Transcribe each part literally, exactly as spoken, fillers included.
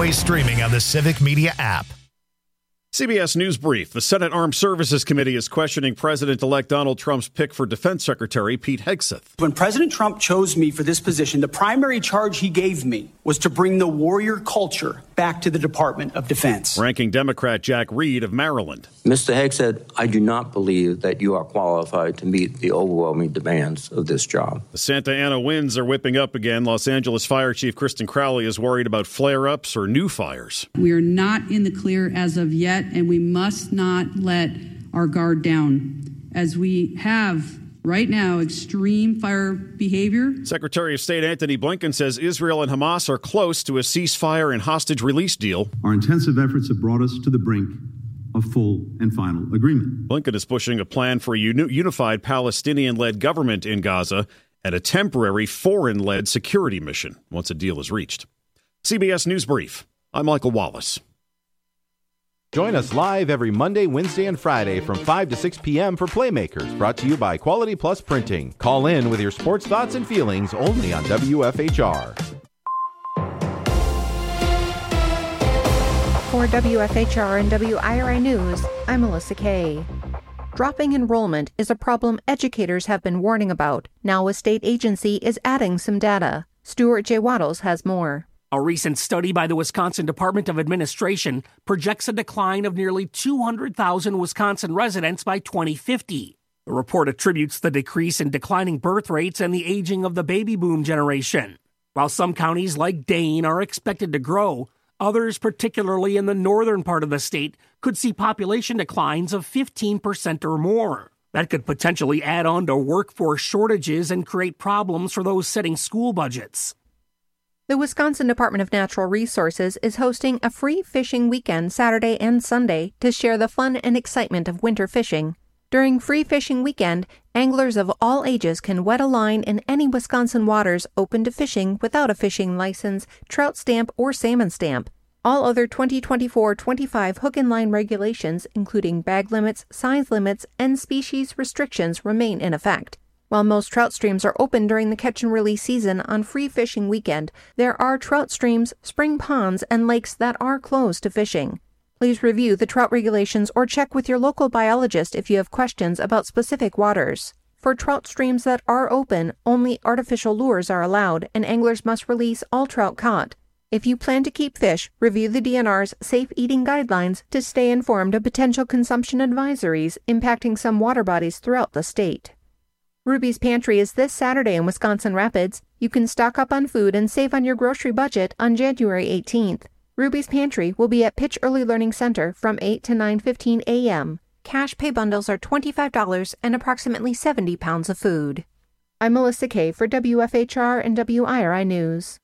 always streaming on the Civic Media app. C B S News Brief. The Senate Armed Services Committee is questioning President-elect Donald Trump's pick for Defense Secretary Pete Hegseth. When President Trump chose me for this position, the primary charge he gave me was to bring the warrior culture back to the Department of Defense. Ranking Democrat Jack Reed of Maryland. Mister Hegseth, I do not believe that you are qualified to meet the overwhelming demands of this job. The Santa Ana winds are whipping up again. Los Angeles Fire Chief Kristen Crowley is worried about flare-ups or new fires. We are not in the clear as of yet, and we must not let our guard down, as we have right now extreme fire behavior. Secretary of State Antony Blinken says Israel and Hamas are close to a ceasefire and hostage release deal. Our intensive efforts have brought us to the brink of full and final agreement. Blinken is pushing a plan for a uni- unified Palestinian-led government in Gaza and a temporary foreign-led security mission once a deal is reached. C B S News Brief. I'm Michael Wallace. Join us live every Monday, Wednesday, and Friday from five to six p.m. for Playmakers, brought to you by Quality Plus Printing. Call in with your sports thoughts and feelings only on W F H R. For W F H R and W I R I News, I'm Melissa Kay. Dropping enrollment is a problem educators have been warning about. Now a state agency is adding some data. Stuart J. Waddles has more. A recent study by the Wisconsin Department of Administration projects a decline of nearly two hundred thousand Wisconsin residents by twenty fifty. The report attributes the decrease in declining birth rates and the aging of the baby boom generation. While some counties like Dane are expected to grow, others, particularly in the northern part of the state, could see population declines of fifteen percent or more. That could potentially add on to workforce shortages and create problems for those setting school budgets. The Wisconsin Department of Natural Resources is hosting a free fishing weekend Saturday and Sunday to share the fun and excitement of winter fishing. During Free Fishing Weekend, anglers of all ages can wet a line in any Wisconsin waters open to fishing without a fishing license, trout stamp, or salmon stamp. All other twenty twenty-four twenty-five hook and line regulations, including bag limits, size limits, and species restrictions, remain in effect. While most trout streams are open during the catch and release season on Free Fishing Weekend, there are trout streams, spring ponds, and lakes that are closed to fishing. Please review the trout regulations or check with your local biologist if you have questions about specific waters. For trout streams that are open, only artificial lures are allowed, and anglers must release all trout caught. If you plan to keep fish, review the D N R's Safe Eating Guidelines to stay informed of potential consumption advisories impacting some water bodies throughout the state. Ruby's Pantry is this Saturday in Wisconsin Rapids. You can stock up on food and save on your grocery budget on January eighteenth. Ruby's Pantry will be at Pitch Early Learning Center from eight to nine fifteen a.m. Cash pay bundles are twenty-five dollars and approximately seventy pounds of food. I'm Melissa Kay for W F H R and W I R I News.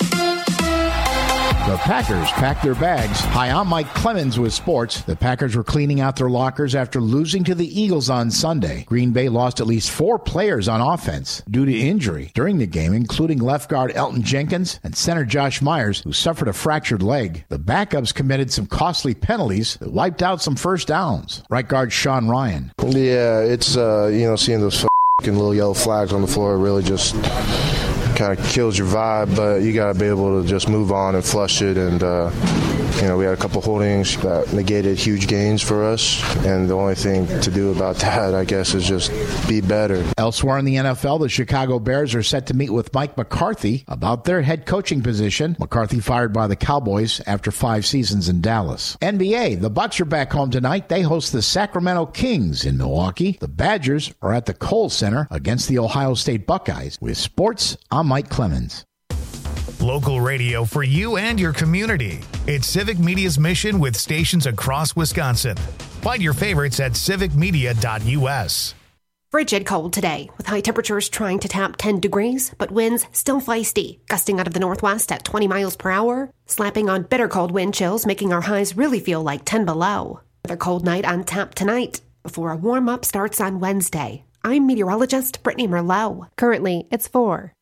The Packers packed their bags. Hi, I'm Mike Clemens with sports. The Packers were cleaning out their lockers after losing to the Eagles on Sunday. Green Bay lost at least four players on offense due to injury during the game, including left guard Elton Jenkins and center Josh Myers, who suffered a fractured leg. The backups committed some costly penalties that wiped out some first downs. Right guard Sean Ryan. Yeah, it's, uh, you know, seeing those f***ing little yellow flags on the floor really just kind of kills your vibe, but you got to be able to just move on and flush it. And, uh, you know, we had a couple holdings that negated huge gains for us. And the only thing to do about that, I guess, is just be better. Elsewhere in the N F L, the Chicago Bears are set to meet with Mike McCarthy about their head coaching position. McCarthy fired by the Cowboys after five seasons in Dallas. N B A, the Bucks are back home tonight. They host the Sacramento Kings in Milwaukee. The Badgers are at the Kohl Center against the Ohio State Buckeyes. With sports, I'm Mike Clemens. Local radio for you and your community. It's Civic Media's mission with stations across Wisconsin. Find your favorites at civic media dot u s. Frigid cold today, with high temperatures trying to tap ten degrees, but winds still feisty, gusting out of the northwest at twenty miles per hour, slapping on bitter cold wind chills, making our highs really feel like ten below. Another cold night on tap tonight, before a warm-up starts on Wednesday. I'm meteorologist Brittany Merlot. Currently, it's four.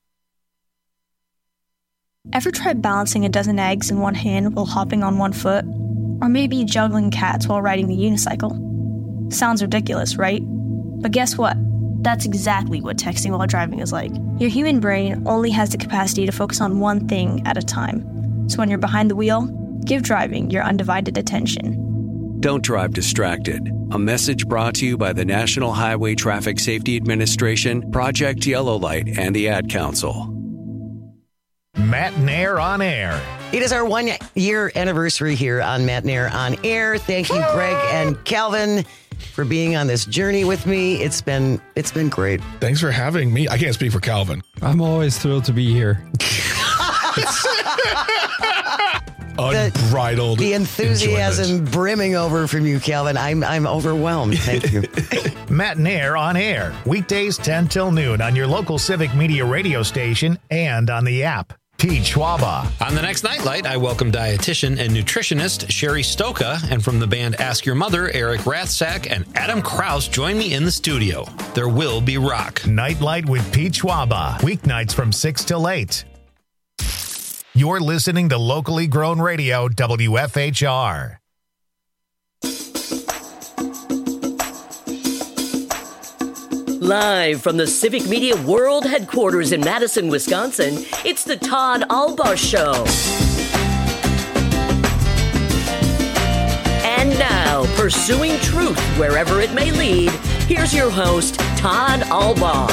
Ever tried balancing a dozen eggs in one hand while hopping on one foot? Or maybe juggling cats while riding the unicycle? Sounds ridiculous, right? But guess what? That's exactly what texting while driving is like. Your human brain only has the capacity to focus on one thing at a time. So when you're behind the wheel, Give driving your undivided attention. Don't drive distracted. A message brought to you by the National Highway Traffic Safety Administration, Project Yellow Light, and the Ad Council. Matt and Air on Air. It is our one-year anniversary here on Matt and Air on Air. Thank you, Greg and Calvin, for being on this journey with me. It's been it's been great. Thanks for having me. I can't speak for Calvin. I'm always thrilled to be here. Unbridled The, the enthusiasm enjoyment. brimming over from you, Calvin. I'm I'm overwhelmed. Thank you. Matt and Air on Air. Weekdays ten till noon on your local Civic Media radio station and on the app. Pete Schwaba. On the next Nightlight, I welcome dietitian and nutritionist Sherry Stoka, and from the band Ask Your Mother, Eric Rathsack and Adam Krause join me in the studio. There will be rock. Nightlight with Pete Schwaba. Weeknights from six till eight. You're listening to locally grown radio, W F H R. Live from the Civic Media World Headquarters in Madison, Wisconsin, it's the Todd Albaugh Show. And now, pursuing truth wherever it may lead, here's your host, Todd Albaugh.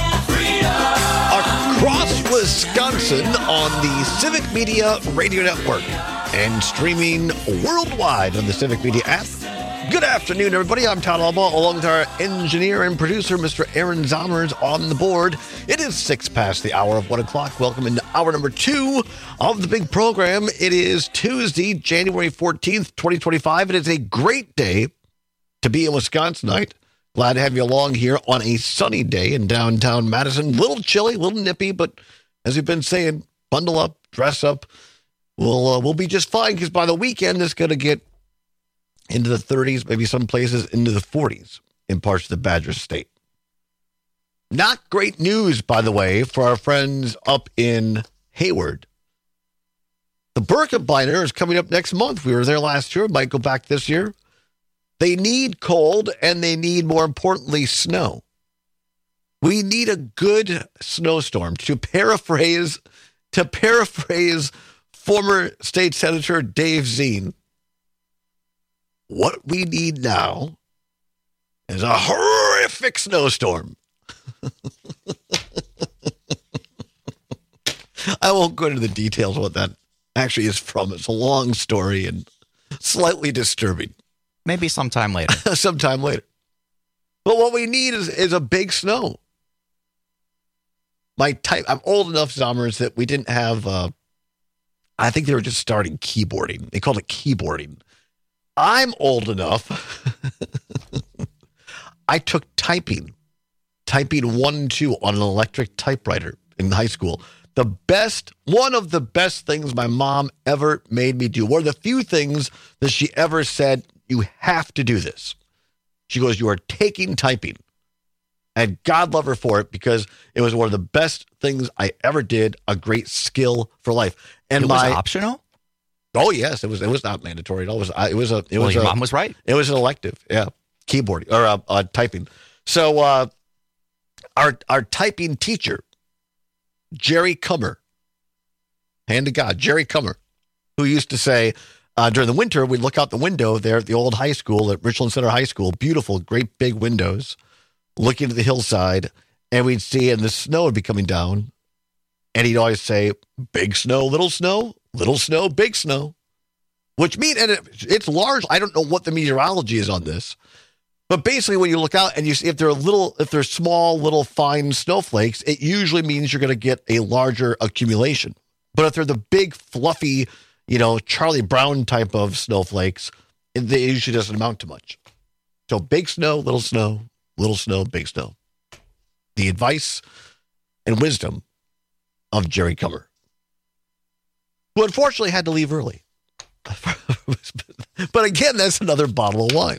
Across Wisconsin on the Civic Media Radio Network and streaming worldwide on the Civic Media app. Good afternoon, everybody. I'm Todd Albaugh, along with our engineer and producer, Mister Aaron Zommers, on the board. It is six past the hour of one o'clock. Welcome into hour number two of the big program. It is Tuesday, January fourteenth, twenty twenty-five. It is a great day to be in Wisconsinite. Glad to have you along here on a sunny day in downtown Madison. A little chilly, a little nippy, but as we've been saying, bundle up, dress up. We'll, uh, we'll be just fine, because by the weekend, it's going to get into the thirties, maybe some places into the forties in parts of the Badger State. Not great news, by the way, for our friends up in Hayward. The Birkebeiner is coming up next month. We were there last year, might go back this year. They need cold, and they need, more importantly, snow. We need a good snowstorm. To paraphrase, to paraphrase former State Senator Dave Zine, what we need now is a horrific snowstorm. I won't go into the details of what that actually is from. It's a long story and slightly disturbing. Maybe sometime later. sometime later. But what we need is, is a big snow. My type, I'm old enough, Zommers, that we didn't have, uh, I think they were just starting keyboarding. They called it keyboarding. I'm old enough. I took typing, typing one and two on an electric typewriter in high school. The best, one of the best things my mom ever made me do. One of the few things that she ever said, you have to do this. She goes, you are taking typing. And God love her for it, because it was one of the best things I ever did, a great skill for life. And it my, was optional? Oh yes, it was. It was not mandatory at all. It was. It was a. It well, was your a, mom was right. It was an elective. Yeah, keyboarding or uh, uh, typing. So uh, our our typing teacher, Jerry Cummer, hand to God, Jerry Cummer, who used to say uh, during the winter we'd look out the window there at the old high school at Richland Center High School, beautiful, great big windows, looking to the hillside, and we'd see, and the snow would be coming down, and he'd always say, "Big snow, little snow." Little snow, big snow, which means, and it, it's large. I don't know what the meteorology is on this, but basically when you look out and you see if they're little, if they're small, little fine snowflakes, it usually means you're going to get a larger accumulation. But if they're the big, fluffy, you know, Charlie Brown type of snowflakes, it, it usually doesn't amount to much. So big snow, little snow, little snow, big snow. The advice and wisdom of Jerry Cummer, who unfortunately had to leave early. But again, that's another bottle of wine.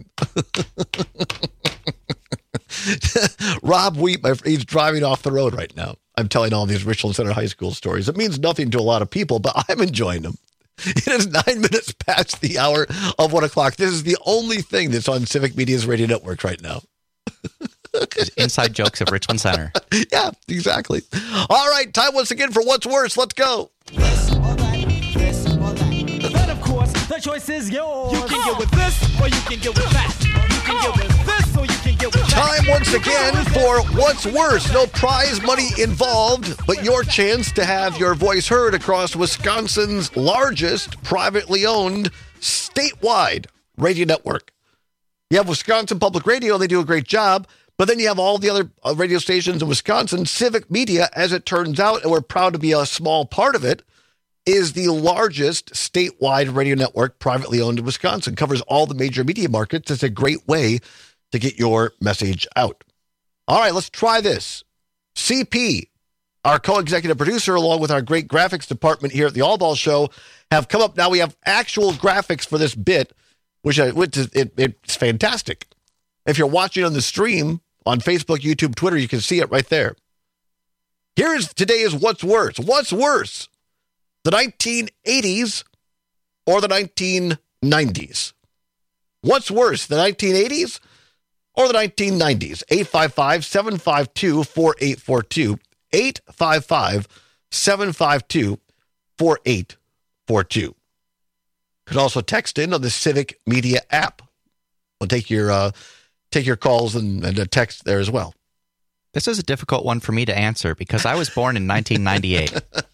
Rob Wheat, my, he's driving off the road right now. I'm telling all these Richland Center High School stories. It means nothing to a lot of people, but I'm enjoying them. It is nine minutes past the hour of one o'clock. This is the only thing that's on Civic Media's radio network right now. Inside jokes of Richland Center. Yeah, exactly. All right, time once again for What's Worse. Let's go. This or that, this or that. But of course, The choice is yours. You can get with this or you can get with that. You can get with this or you can get with that. Time once again for What's Worse. No prize money involved, but your chance to have your voice heard across Wisconsin's largest privately owned statewide radio network. You have Wisconsin Public Radio. They do a great job. But then you have all the other uh, radio stations in Wisconsin. Civic Media, as it turns out, and we're proud to be a small part of it, is the largest statewide radio network privately owned in Wisconsin. Covers all the major media markets. It's a great way to get your message out. All right, let's try this. C P, our co-executive producer, along with our great graphics department here at the All Ball Show, have come up. Now we have actual graphics for this bit, which, I, which is, it, it's fantastic. If you're watching on the stream, on Facebook, YouTube, Twitter, you can see it right there. Here's today's What's Worse. What's worse, the nineteen eighties or the nineteen nineties? What's worse, the nineteen eighties or the nineteen nineties? eight five five, seven five two, four eight four two. eight five five, seven five two, four eight four two. You could also text in on the Civic Media app. We'll take your... Uh, Take your calls and, and a text there as well. This is a difficult one for me to answer because I was born in nineteen ninety-eight.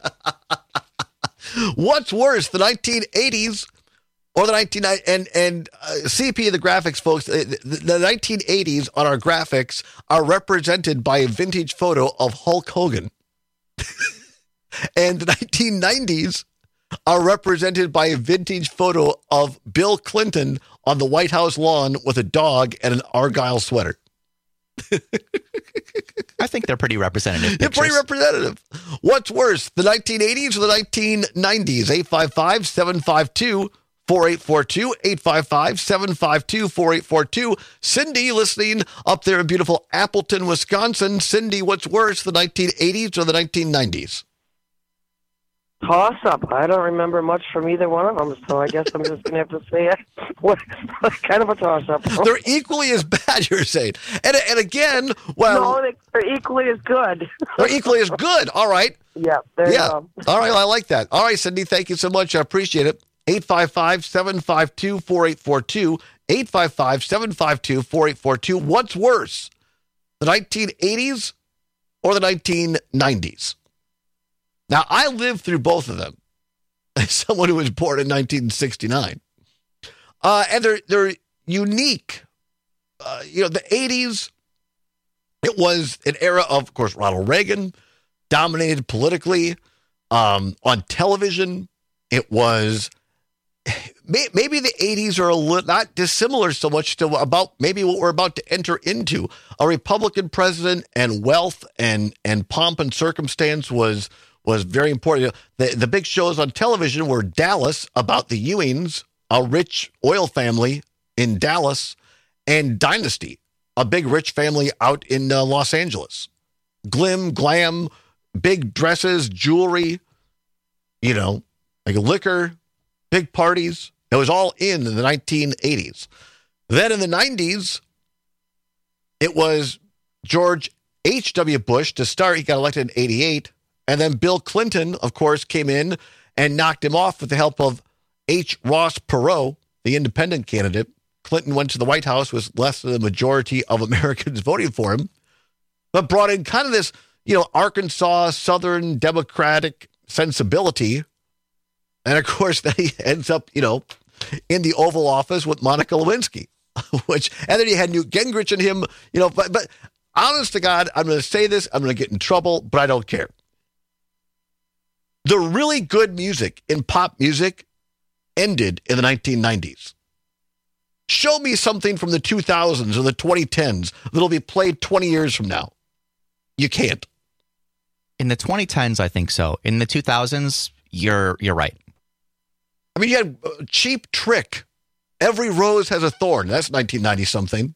What's worse, the nineteen eighties or the nineteen nineties? And, and uh, C P, the graphics folks, the, the nineteen eighties on our graphics are represented by a vintage photo of Hulk Hogan. And the nineteen nineties are represented by a vintage photo of Bill Clinton on the White House lawn with a dog and an Argyle sweater. I think they're pretty representative. They're pretty representative. What's worse, the nineteen eighties or the nineteen nineties? eight five five, seven five two, four eight four two. eight five five, seven five two, four eight four two. Cindy, listening up there in beautiful Appleton, Wisconsin. Cindy, what's worse, the nineteen eighties or the nineteen nineties? Toss up. I don't remember much from either one of them, so I guess I'm just going to have to say it. What, kind of a toss up. They're equally as bad, you're saying. And and again, well, no, they're equally as good. They're equally as good. All right. Yeah. There yeah. You go. All right. I like that. All right, Cindy. Thank you so much. I appreciate it. eight five five, seven five two, four eight four two. eight five five, seven five two, four eight four two. What's worse, the nineteen eighties or the nineteen nineties? Now, I lived through both of them as someone who was born in nineteen sixty-nine. Uh, and they're, they're unique. Uh, you know, the eighties, it was an era of, of course, Ronald Reagan, dominated politically. Um, on television, it was, may, maybe the eighties are a little, not dissimilar so much to about maybe what we're about to enter into. A Republican president and wealth and, and pomp and circumstance was was very important. The, the big shows on television were Dallas, about the Ewings, a rich oil family in Dallas, and Dynasty, a big rich family out in uh, Los Angeles. Glim, glam, big dresses, jewelry, you know, like liquor, big parties. It was all in the nineteen eighties. Then in the nineties, it was George H W. Bush to start. He got elected in eighty-eight. And then Bill Clinton, of course, came in and knocked him off with the help of H. Ross Perot, the independent candidate. Clinton went to the White House with less than the majority of Americans voting for him, but brought in kind of this, you know, Arkansas Southern Democratic sensibility. And of course, then he ends up, you know, in the Oval Office with Monica Lewinsky, which, and then you had Newt Gingrich and him, you know, but, but honest to God, I'm going to say this, I'm going to get in trouble, but I don't care. The really good music in pop music ended in the nineteen nineties. Show me something from the two thousands or the twenty tens that'll be played twenty years from now. You can't. In the twenty tens, I think so. In the two thousands, you're you're right. I mean, you had uh, Cheap Trick. Every Rose Has a Thorn. That's nineteen ninety something.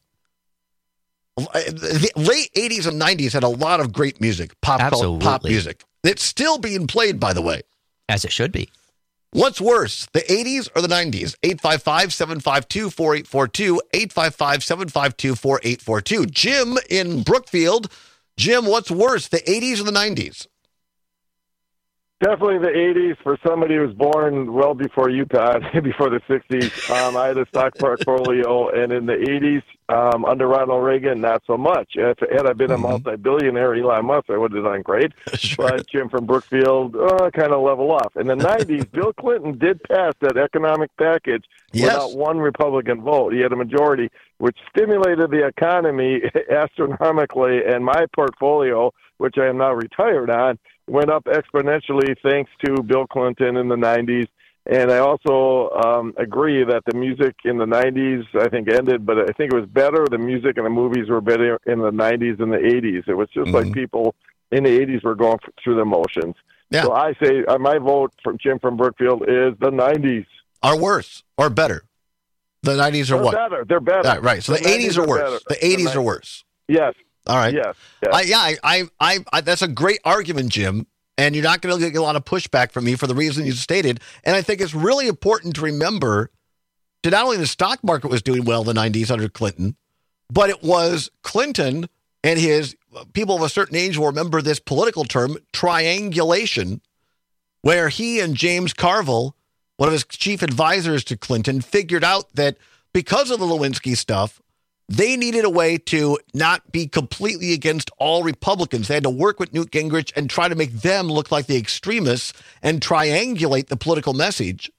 The late eighties and nineties had a lot of great music, pop, pop music. It's still being played, by the way. As it should be. What's worse, the eighties or the nineties? eight five five, seven five two, four eight four two, eight five five, seven five two, four eight four two. Jim in Brookfield. Jim, what's worse, the eighties or the nineties? Definitely the eighties for somebody who was born well before you, Todd, before the sixties. Um, I had a stock portfolio, and in the eighties, um, under Ronald Reagan, not so much. If, had I been a multi-billionaire Elon Musk, I would have done great. Sure. But Jim from Brookfield, uh, kind of level off. In the nineties, Bill Clinton did pass that economic package yes. without one Republican vote. He had a majority, which stimulated the economy astronomically, and my portfolio, which I am now retired on, went up exponentially thanks to Bill Clinton in the nineties. And I also um, agree that the music in the nineties, I think, ended, but I think it was better. The music and the movies were better in the nineties and the eighties. It was just mm-hmm. like people in the eighties were going through the motions. Yeah. So I say uh, my vote for Jim from Brookfield is the nineties. Are worse or better? The nineties are They're what? better. They're better. Right, right. So the, the eighties are worse. Better. The eighties the are worse. Yes. All right. Yes. yes. I, yeah, I, I, I, I, that's a great argument, Jim. And you're not going to get a lot of pushback from me for the reason you stated. And I think it's really important to remember that not only the stock market was doing well in the nineties under Clinton, but it was Clinton and his people of a certain age will remember this political term, triangulation, where he and James Carville, one of his chief advisors to Clinton, figured out that because of the Lewinsky stuff, they needed a way to not be completely against all Republicans. They had to work with Newt Gingrich and try to make them look like the extremists and triangulate the political message.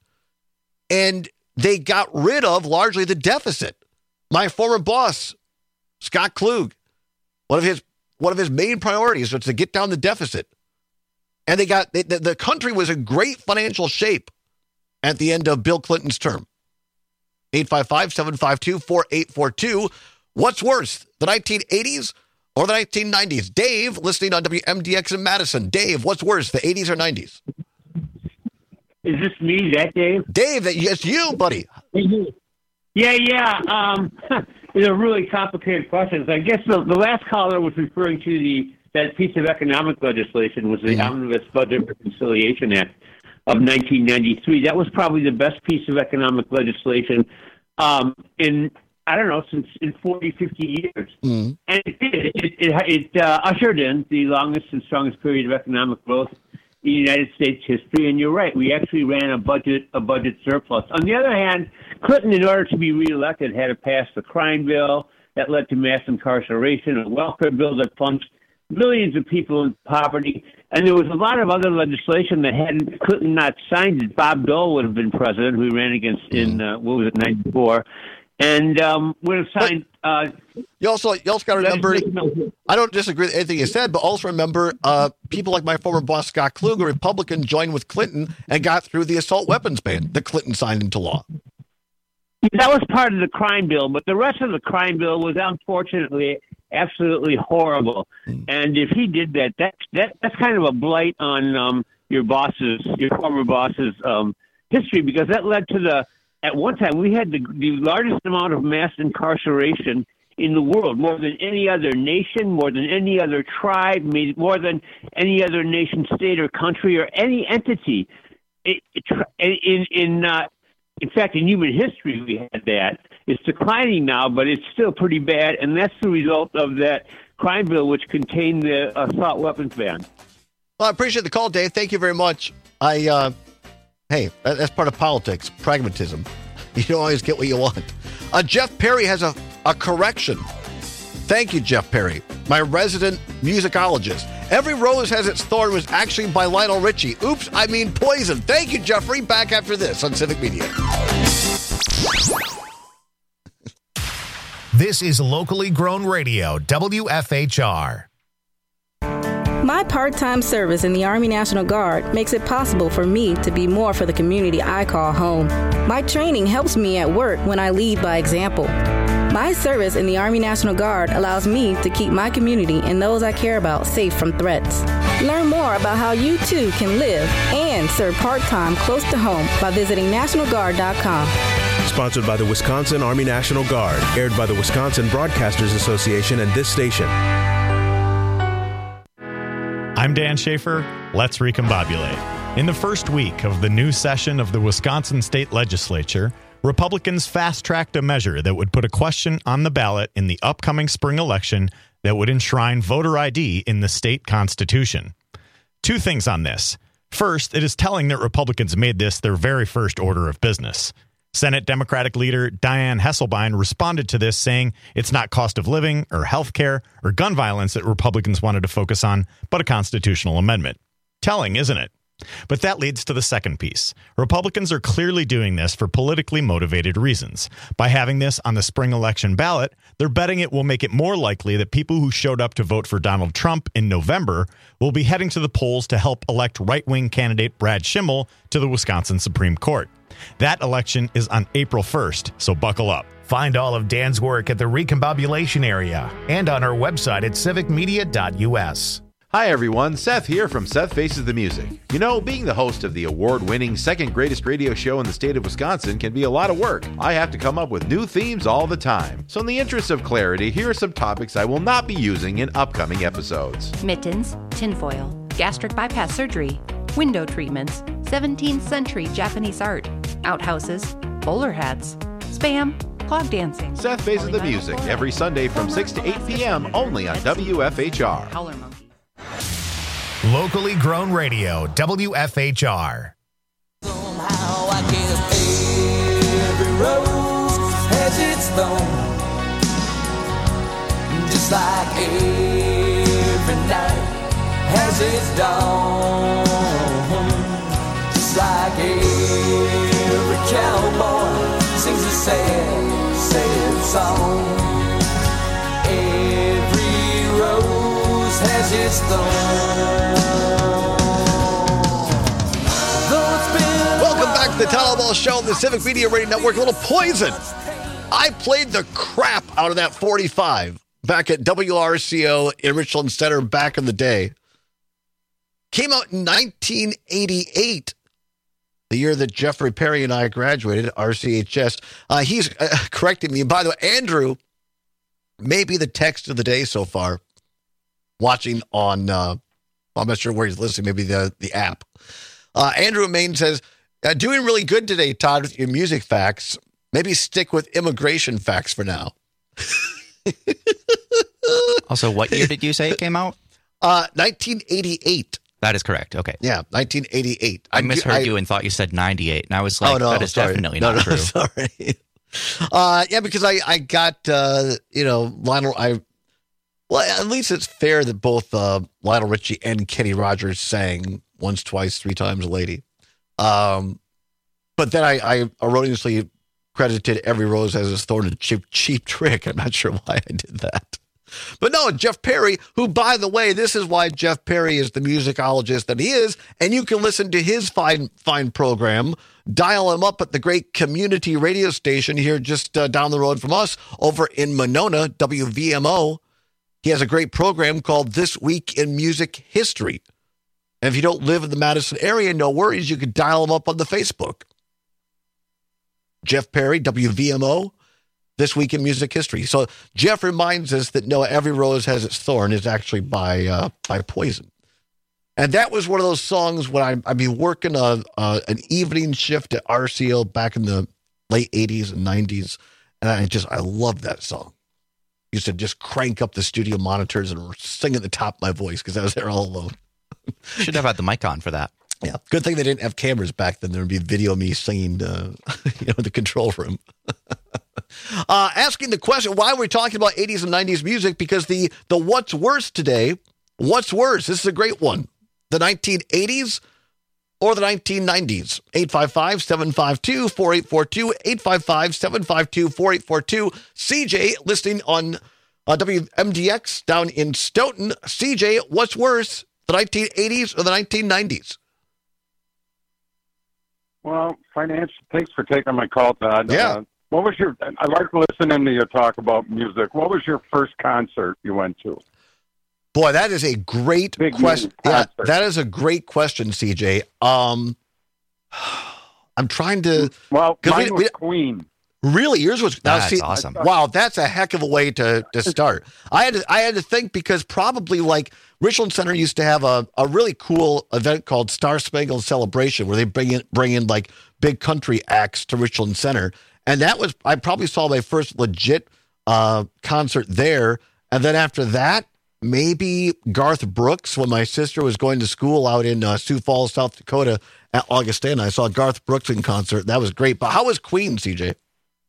And they got rid of largely the deficit. My former boss, Scott Klug, one of his one of his main priorities was to get down the deficit. And they got they, the, the country was in great financial shape at the end of Bill Clinton's term. eight five five, seven five two, four eight four two. What's worse, the nineteen eighties or the nineteen nineties? Dave, listening on W M D X in Madison. Dave, what's worse, the eighties or nineties? Is this me, that Dave? Dave, it's you, buddy. Yeah, yeah. Um, it's a really complicated question. I guess the, the last caller was referring to the that piece of economic legislation was the mm-hmm. Omnibus Budget Reconciliation Act of nineteen ninety-three. That was probably the best piece of economic legislation um, in, I don't know, since in forty, fifty years. Mm. And it did. It, it, it uh, ushered in the longest and strongest period of economic growth in United States history. And you're right, we actually ran a budget a budget surplus. On the other hand, Clinton, in order to be reelected, had to pass the crime bill that led to mass incarceration, a welfare bill that plunged millions of people in poverty. And there was a lot of other legislation that had Clinton not signed it. Bob Dole would have been president, who he ran against in, uh, what was it, ninety-four, and um, would have signed. Uh, you also you also got to remember, I don't disagree with anything you said, but also remember uh, people like my former boss, Scott Klug, a Republican, joined with Clinton and got through the assault weapons ban that Clinton signed into law. That was part of the crime bill, but the rest of the crime bill was unfortunately absolutely horrible. And if he did that, that, that that's kind of a blight on um, your boss's, your former boss's um, history, because that led to the, at one time, we had the, the largest amount of mass incarceration in the world, more than any other nation, more than any other tribe, more than any other nation, state, or country, or any entity. It, it, in, in, uh, in fact, in human history, we had that. It's declining now, but it's still pretty bad, and that's the result of that crime bill, which contained the assault weapons ban. Well, I appreciate the call, Dave. Thank you very much. I, uh, hey, that's part of politics, pragmatism. You don't always get what you want. Uh, Jeff Perry has a, a correction. Thank you, Jeff Perry, my resident musicologist. Every Rose Has Its Thorn was actually by Lionel Richie. Oops, I mean Poison. Thank you, Jeffrey. Back after this on Civic Media. This is locally grown radio, W F H R. My part-time service in the Army National Guard makes it possible for me to be more for the community I call home. My training helps me at work when I lead by example. My service in the Army National Guard allows me to keep my community and those I care about safe from threats. Learn more about how you too can live and serve part-time close to home by visiting national guard dot com. Sponsored by the Wisconsin Army National Guard, aired by the Wisconsin Broadcasters Association and this station. I'm Dan Schaefer. Let's recombobulate. In the first week of the new session of the Wisconsin State Legislature, Republicans fast-tracked a measure that would put a question on the ballot in the upcoming spring election that would enshrine voter I D in the state constitution. Two things on this. First, it is telling that Republicans made this their very first order of business. Senate Democratic leader Dianne Hesselbein responded to this, saying it's not cost of living or health care or gun violence that Republicans wanted to focus on, but a constitutional amendment. Telling, isn't it? But that leads to the second piece. Republicans are clearly doing this for politically motivated reasons. By having this on the spring election ballot, they're betting it will make it more likely that people who showed up to vote for Donald Trump in November will be heading to the polls to help elect right-wing candidate Brad Schimmel to the Wisconsin Supreme Court. That election is on April first, so buckle up. Find all of Dan's work at the Recombobulation area and on our website at civic media dot u s. Hi everyone, Seth here from Seth Faces the Music. You know, being the host of the award-winning second greatest radio show in the state of Wisconsin can be a lot of work. I have to come up with new themes all the time. So in the interest of clarity, here are some topics I will not be using in upcoming episodes. Mittens, tinfoil, gastric bypass surgery, window treatments, seventeenth century Japanese art, outhouses, bowler hats, spam, clog dancing. Seth Faces the Music every Sunday from six to eight p.m. only on W F H R. Locally grown radio, W F H R. Somehow I guess every rose has its thorn, just like every night has its dawn, just like every cowboy sings a sad, sad song. Every rose has its thorn. Welcome back to the Town Hall Ball Show on the Civic Media Radio Network. A little Poison. I played the crap out of that forty-five back at W R C O in Richland Center back in the day. Came out in nineteen eighty-eight, the year that Jeffrey Perry and I graduated at R C H S. Uh, he's uh, correcting me. By the way, Andrew may be the text of the day so far, watching on, uh, I'm not sure where he's listening, maybe the, the app. Uh, Andrew Main says, uh, doing really good today, Todd, with your music facts. Maybe stick with immigration facts for now. Also, what year did you say it came out? Uh, nineteen eighty-eight. That is correct. Okay. Yeah, nineteen eighty-eight. I, I misheard I, you and thought you said ninety-eight. And I was like, oh, no, that is sorry. definitely no, not no, true. Sorry. Uh, yeah, because I, I got, uh, you know, Lionel, I, well, at least it's fair that both uh, Lionel Richie and Kenny Rogers sang Once, Twice, Three Times a Lady. Um, but then I, I erroneously credited Every Rose as its thorn, a cheap, cheap trick. I'm not sure why I did that. But no, Jeff Perry, who, by the way, this is why Jeff Perry is the musicologist that he is, and you can listen to his fine, fine program. Dial him up at the great community radio station here just uh, down the road from us over in Monona, W V M O. He has a great program called This Week in Music History. And if you don't live in the Madison area, no worries, you can dial him up on the Facebook. Jeff Perry, W V M O. This Week in Music History. So Jeff reminds us that no, Every Rose Has Its Thorn is actually by uh, by Poison. And that was one of those songs when I, I'd be working a, uh, an evening shift at R C O back in the late eighties and nineties. And I just, I loved that song. Used to just crank up the studio monitors and sing at the top of my voice because I was there all alone. Should have had the mic on for that. Yeah. Good thing they didn't have cameras back then. There would be video of me singing, uh, you know, in the control room. uh, asking the question, why we're talking about eighties and nineties music, because the, the what's worse today, what's worse? This is a great one. The nineteen eighties or the nineteen nineties? eight five five, seven five two, four eight four two, eight five five, seven five two, four eight four two. C J listening on uh, W M D X down in Stoughton. C J, what's worse, the nineteen eighties or the nineteen nineties? Well, financial. Thanks for taking my call, Todd. Yeah. Uh, what was your? I like listening to you talk about music. What was your first concert you went to? Boy, that is a great Big question. Yeah, concert. that is a great question, C J. Um, I'm trying to. Well, 'cause mine we- was we- Queen. Really, yours was now, That's see, awesome. Wow, that's a heck of a way to to start. I had to, I had to think because probably like Richland Center used to have a, a really cool event called Star Spangled Celebration where they bring in bring in like big country acts to Richland Center, and that was I probably saw my first legit uh, concert there. And then after that, maybe Garth Brooks when my sister was going to school out in uh, Sioux Falls, South Dakota at Augustana. I saw Garth Brooks in concert. That was great. But how was Queen, C J?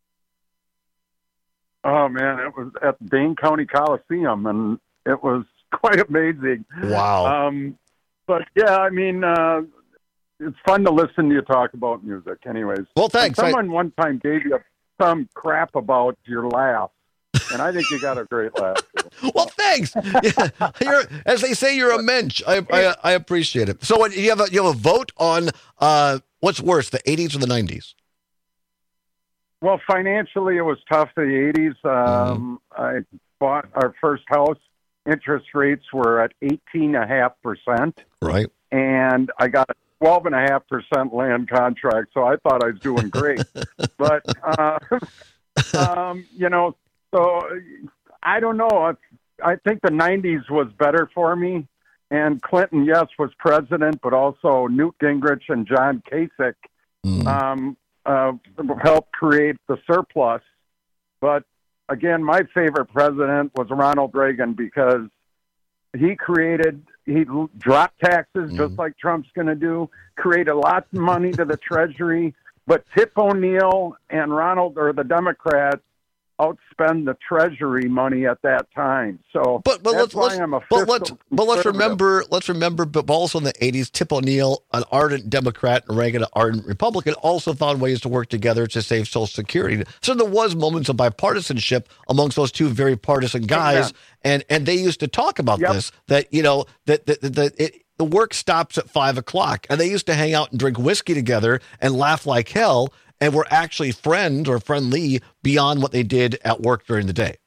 Oh, man, it was at Dane County Coliseum, and it was quite amazing. Wow. Um, but, yeah, I mean, uh, it's fun to listen to you talk about music anyways. Well, thanks. And someone I... one time gave you some crap about your laugh, and I think you got a great laugh. Well, thanks. Yeah, you're, as they say, you're a mensch. I, I, I appreciate it. So what, you have a, you have a vote on uh, what's worse, the eighties or the nineties? Well, financially, it was tough in the eighties. Um, mm-hmm. I bought our first house. Interest rates were at eighteen point five percent. Right. And I got a twelve point five percent land contract, so I thought I was doing great. But, uh, um, you know, so I don't know. I think the nineties was better for me. And Clinton, yes, was president, but also Newt Gingrich and John Kasich mm. um, uh, helped create the surplus. But again, my favorite president was Ronald Reagan because he created, he dropped taxes mm. just like Trump's going to do, created lots of money to the Treasury. But Tip O'Neill and Ronald, or the Democrats, outspend the Treasury money at that time. So, but but that's let's, why let's I'm a but let's but let's remember let's remember, but also in the eighties, Tip O'Neill, an ardent Democrat, and Reagan, an ardent Republican, also found ways to work together to save Social Security. So there was moments of bipartisanship amongst those two very partisan guys, yeah. and and they used to talk about yep. this. That you know that that that it. The work stops at five o'clock, and they used to hang out and drink whiskey together and laugh like hell, and were actually friends or friendly beyond what they did at work during the day.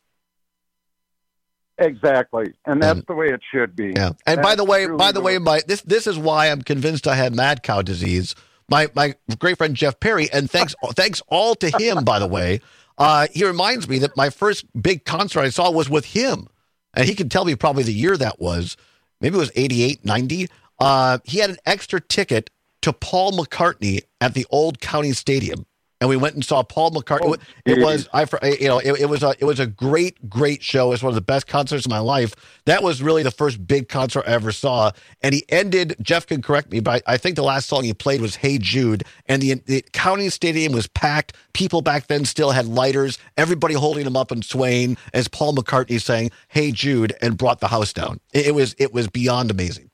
Exactly, and that's and, the way it should be. Yeah. And that's by the way, by the way, my this this is why I'm convinced I had mad cow disease. My my great friend Jeff Perry, and thanks thanks all to him. By the way, uh, he reminds me that my first big concert I saw was with him, and he can tell me probably the year that was. Maybe it was eighty-eight, ninety. Uh, he had an extra ticket to Paul McCartney at the old county stadium, and we went and saw Paul McCartney. Oh, it was, I, you know, it, it was a, it was a great, great show. It was one of the best concerts of my life. That was really the first big concert I ever saw. And he ended. Jeff can correct me, but I think the last song he played was "Hey Jude," and the, the county stadium was packed. People back then still had lighters. Everybody holding them up and swaying as Paul McCartney sang "Hey Jude" and brought the house down. It, it was, it was beyond amazing.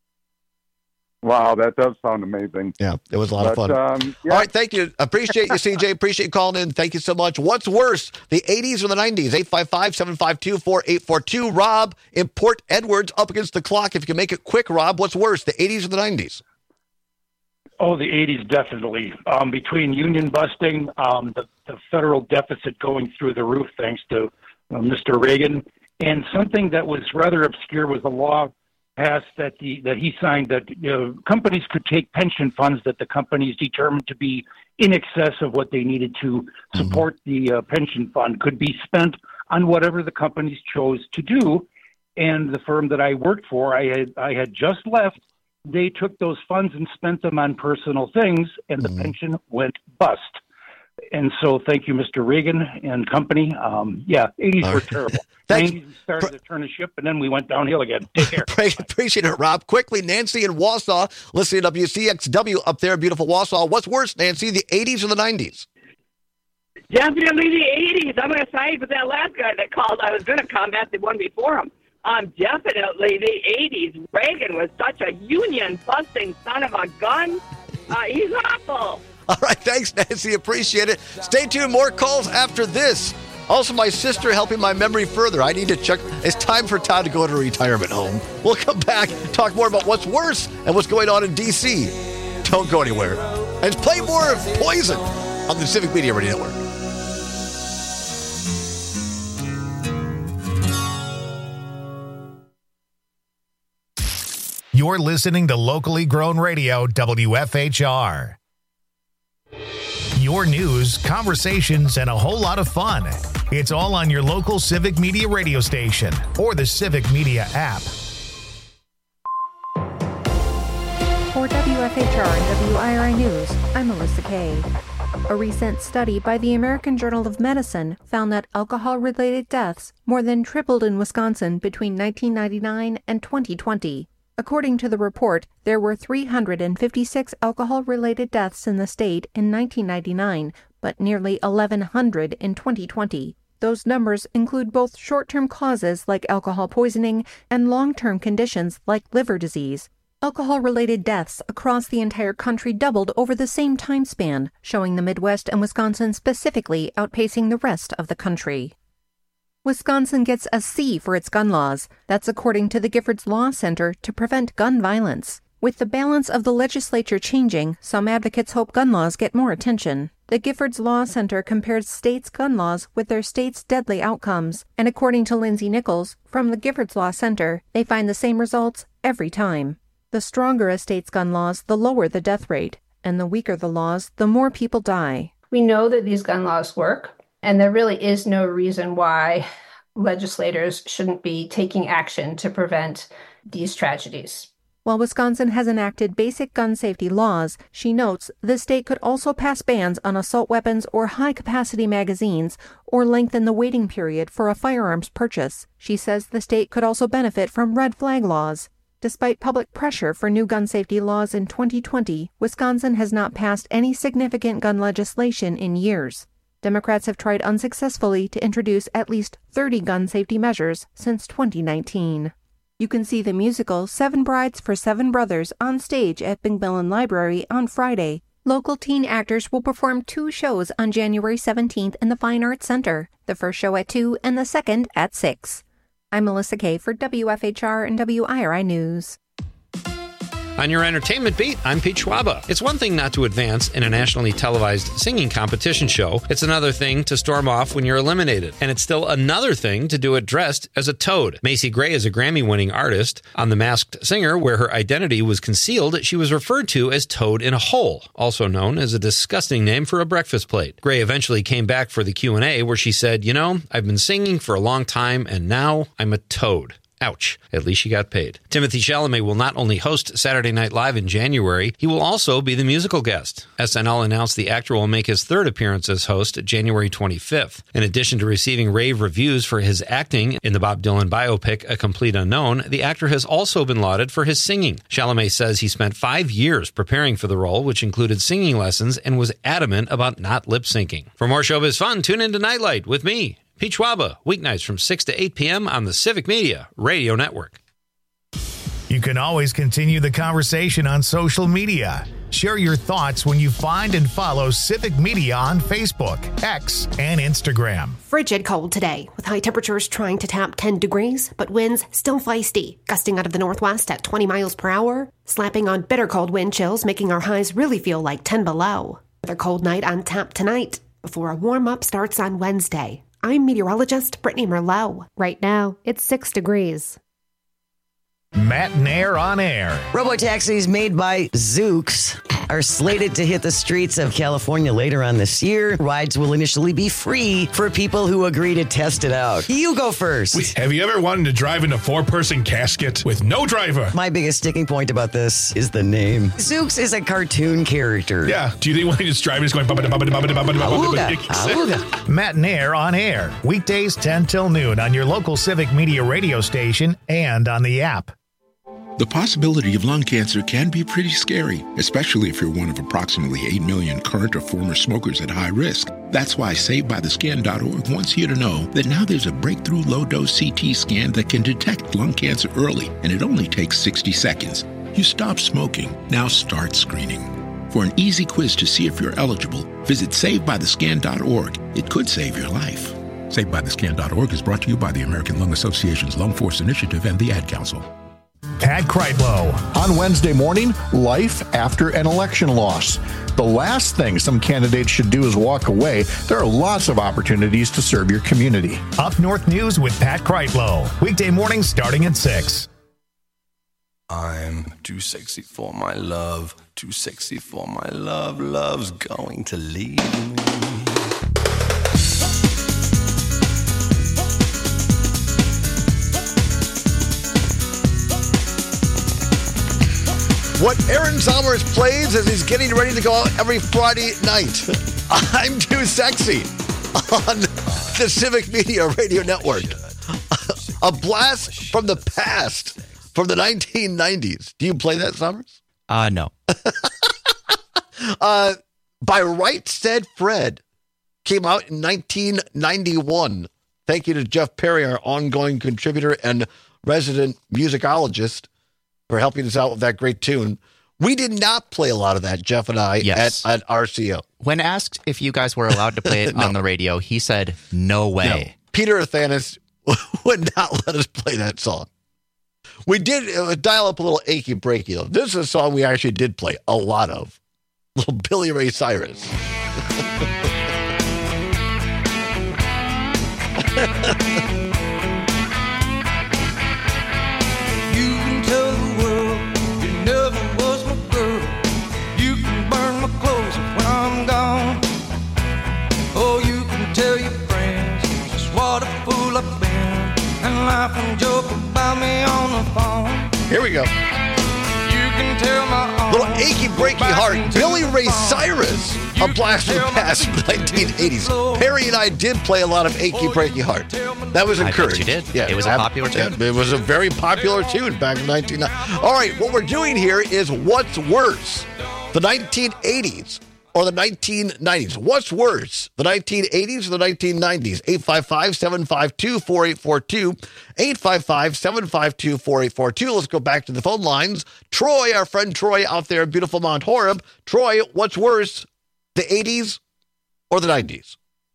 Wow, that does sound amazing. Yeah, it was a lot but, of fun. Um, yeah. All right, thank you. Appreciate you, C J. Appreciate you calling in. Thank you so much. What's worse, the eighties or the nineties? eight five five, seven five two, four eight four two. Rob in Port Edwards up against the clock. If you can make it quick, Rob, what's worse, the eighties or the nineties? Oh, the eighties, definitely. Um, between union busting, um, the, the federal deficit going through the roof thanks to uh, Mister Reagan, and something that was rather obscure was a law passed that the that he signed that you know, companies could take pension funds that the companies determined to be in excess of what they needed to support mm-hmm. the uh, pension fund could be spent on whatever the companies chose to do. And the firm that I worked for, I had I had just left. They took those funds and spent them on personal things, and the mm-hmm. pension went bust. And so, thank you, Mister Reagan and company. Um, yeah, eighties were terrible. nineties we started to turn the ship, and then we went downhill again. Take care. Appreciate it, Rob. Quickly, Nancy in Wausau, listening to W C X W up there, beautiful Wausau. What's worse, Nancy, the eighties or the nineties? Definitely the eighties. I'm going to side with that last guy that called. I was going to combat the one before him. Um, definitely the eighties. Reagan was such a union-busting son of a gun. Uh, he's awful. All right, thanks, Nancy. Appreciate it. Stay tuned. More calls after this. Also, my sister helping my memory further. I need to check. It's time for Todd to go to a retirement home. We'll come back, talk more about what's worse and what's going on in D C. Don't go anywhere. And play more of Poison on the Civic Media Radio Network. You're listening to locally grown radio, W F H R. Your news, conversations, and a whole lot of fun. It's all on your local Civic Media radio station or the Civic Media app. For W F H R and W I R I News, I'm Melissa Kay. A recent study by the American Journal of Medicine found that alcohol-related deaths more than tripled in Wisconsin between nineteen ninety-nine and twenty twenty. According to the report, there were three hundred fifty-six alcohol-related deaths in the state in nineteen ninety-nine, but nearly eleven hundred in twenty twenty. Those numbers include both short-term causes like alcohol poisoning and long-term conditions like liver disease. Alcohol-related deaths across the entire country doubled over the same time span, showing the Midwest and Wisconsin specifically outpacing the rest of the country. Wisconsin gets a C for its gun laws. That's according to the Giffords Law Center to Prevent Gun Violence. With the balance of the legislature changing, some advocates hope gun laws get more attention. The Giffords Law Center compares states' gun laws with their state's deadly outcomes, and according to Lindsay Nichols from the Giffords Law Center, they find the same results every time. The stronger a state's gun laws, the lower the death rate, and the weaker the laws, the more people die. We know that these gun laws work, and there really is no reason why legislators shouldn't be taking action to prevent these tragedies. While Wisconsin has enacted basic gun safety laws, she notes the state could also pass bans on assault weapons or high-capacity magazines or lengthen the waiting period for a firearms purchase. She says the state could also benefit from red flag laws. Despite public pressure for new gun safety laws in twenty twenty, Wisconsin has not passed any significant gun legislation in years. Democrats have tried unsuccessfully to introduce at least thirty gun safety measures since twenty nineteen. You can see the musical Seven Brides for Seven Brothers on stage at Bingbellin Library on Friday. Local teen actors will perform two shows on January seventeenth in the Fine Arts Center, the first show at two and the second at six. I'm Melissa Kay for W F H R and W I R I News. On your entertainment beat, I'm Pete Schwaba. It's one thing not to advance in a nationally televised singing competition show. It's another thing to storm off when you're eliminated. And it's still another thing to do it dressed as a toad. Macy Gray is a Grammy-winning artist. On The Masked Singer, where her identity was concealed, she was referred to as Toad in a Hole, also known as a disgusting name for a breakfast plate. Gray eventually came back for the Q and A, where she said, you know, I've been singing for a long time, and now I'm a toad. Ouch. At least she got paid. Timothée Chalamet will not only host Saturday Night Live in January, he will also be the musical guest. S N L announced the actor will make his third appearance as host January twenty-fifth. In addition to receiving rave reviews for his acting in the Bob Dylan biopic A Complete Unknown, the actor has also been lauded for his singing. Chalamet says he spent five years preparing for the role, which included singing lessons, and was adamant about not lip-syncing. For more showbiz fun, tune in to Nightlight with me, Pete Schwaba, weeknights from six to eight p.m. on the Civic Media Radio Network. You can always continue the conversation on social media. Share your thoughts when you find and follow Civic Media on Facebook, X, and Instagram. Frigid cold today, with high temperatures trying to tap ten degrees, but winds still feisty, gusting out of the northwest at twenty miles per hour, slapping on bitter cold wind chills, making our highs really feel like ten below. Another cold night on tap tonight, before a warm-up starts on Wednesday. I'm meteorologist Brittany Merlot. Right now, it's six degrees. Matt and Air on Air. Robotaxis made by Zoox are slated to hit the streets of California later on this year. Rides will initially be free for people who agree to test it out. You go first. Wait, have you ever wanted to drive in a four-person casket with no driver? My biggest sticking point about this is the name. Zoox is a cartoon character. Yeah. Do you think when he just driving is going... Awooga. Awooga. Matt and Air on Air. Weekdays ten till noon on your local Civic Media radio station and on the app. The possibility of lung cancer can be pretty scary, especially if you're one of approximately eight million current or former smokers at high risk. That's why Saved By The Scan dot org wants you to know that now there's a breakthrough low-dose C T scan that can detect lung cancer early, and it only takes sixty seconds. You stop smoking, now start screening. For an easy quiz to see if you're eligible, visit Saved By The Scan dot org. It could save your life. Saved By The Scan dot org is brought to you by the American Lung Association's Lung Force Initiative and the Ad Council. Pat Kreitlow. On Wednesday morning, life after an election loss. The last thing some candidates should do is walk away. There are lots of opportunities to serve your community. Up North News with Pat Kreitlow. Weekday mornings starting at six. I'm too sexy for my love. Too sexy for my love. Love's going to leave me. What Aaron Zalmers plays as he's getting ready to go out every Friday night. I'm Too Sexy on the Civic Media Radio Network. A blast from the past, from the nineteen nineties. Do you play that, Summers? Uh, no. uh, by Right Said Fred. Came out in nineteen ninety-one. Thank you to Jeff Perry, our ongoing contributor and resident musicologist, for helping us out with that great tune. We did not play a lot of that, Jeff and I, Yes. at, at R C O. When asked if you guys were allowed to play it No. on the radio, he said, no way. No. Peter Athanas would not let us play that song. We did uh, dial up a little achy breaky, though. This is a song we actually did play a lot of. Little Billy Ray Cyrus. You can tell the world you never was my girl. You can burn my clothes when I'm gone. Oh, you can tell your friends just what a fool I've been and laugh and joke about me on the phone. Here we go. You can tell my Little achy breaky heart. Billy Ray Cyrus. A blast from the past from the nineteen eighties. Perry and I did play a lot of achy breaky heart. That was I bet encouraged. you did. Yeah, It was a ab- popular tune. yeah, it was a very popular tune back in nineteen ninety. All right, what we're doing here is what's worse, the nineteen eighties or the nineteen nineties? What's worse, the nineteen eighties or the nineteen nineties? eight five five, seven five two, four eight four two. eight five five, seven five two, four eight four two. Let's go back to the phone lines. Troy, our friend Troy out there in beautiful Mount Horeb. Troy, what's worse, the eighties or the nineties?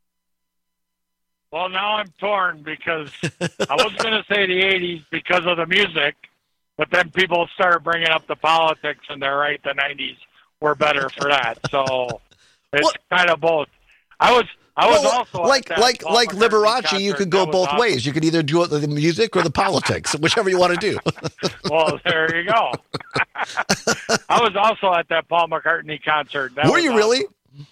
Well, now I'm torn because I was going to say the eighties because of the music, but then people started bringing up the politics, and they're right, the nineties were better for that. So it's kind of both. I was I was Well, also at like that like Paul like McCartney Liberace, you concert. could go That was both awesome. ways. You could either do it with the music or the politics, whichever you want to do. Well, there you go. I was also at that Paul McCartney concert. That Were was you awesome. really?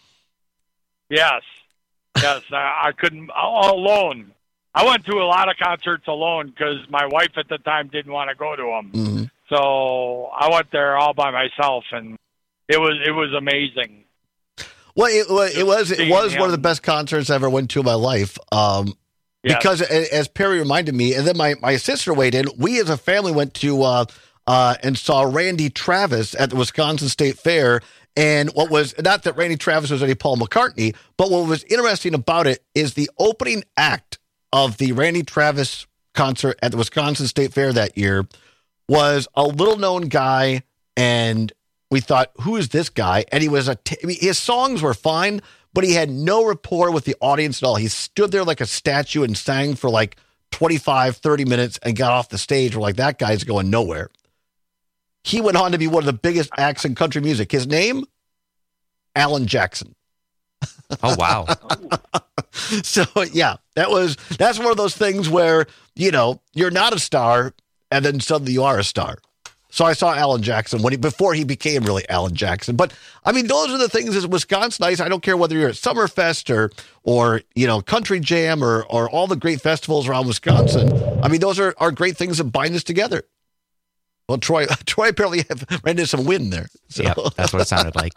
Yes. Yes, I, I couldn't all alone. I went to a lot of concerts alone because my wife at the time didn't want to go to them. Mm-hmm. So I went there all by myself, and it was it was amazing. Well, it, well, it was it seeing was one of the him. best concerts I ever went to in my life. Um, Yes. Because a- as Perry reminded me, and then my, my sister weighed in. We as a family went to uh, uh, and saw Randy Travis at the Wisconsin State Fair. And what was not that Randy Travis was any Paul McCartney, but what was interesting about it is the opening act of the Randy Travis concert at the Wisconsin State Fair that year was a little known guy, and we thought, who is this guy? And he was a t- I mean, his songs were fine, but he had no rapport with the audience at all. He stood there like a statue and sang for like twenty-five, thirty minutes and got off the stage. We're like, that guy's going nowhere. He went on to be one of the biggest acts in country music. His name, Alan Jackson. Oh, wow. So, yeah, that was, that's one of those things where, you know, you're not a star and then suddenly you are a star. So I saw Alan Jackson when he, before he became really Alan Jackson. But I mean, those are the things as Wisconsinites. I don't care whether you're at Summerfest or, or, you know, Country Jam or, or all the great festivals around Wisconsin. I mean, those are, are great things that bind us together. Well, Troy, Troy apparently have, ran into some wind there. So. Yep, that's what it sounded like.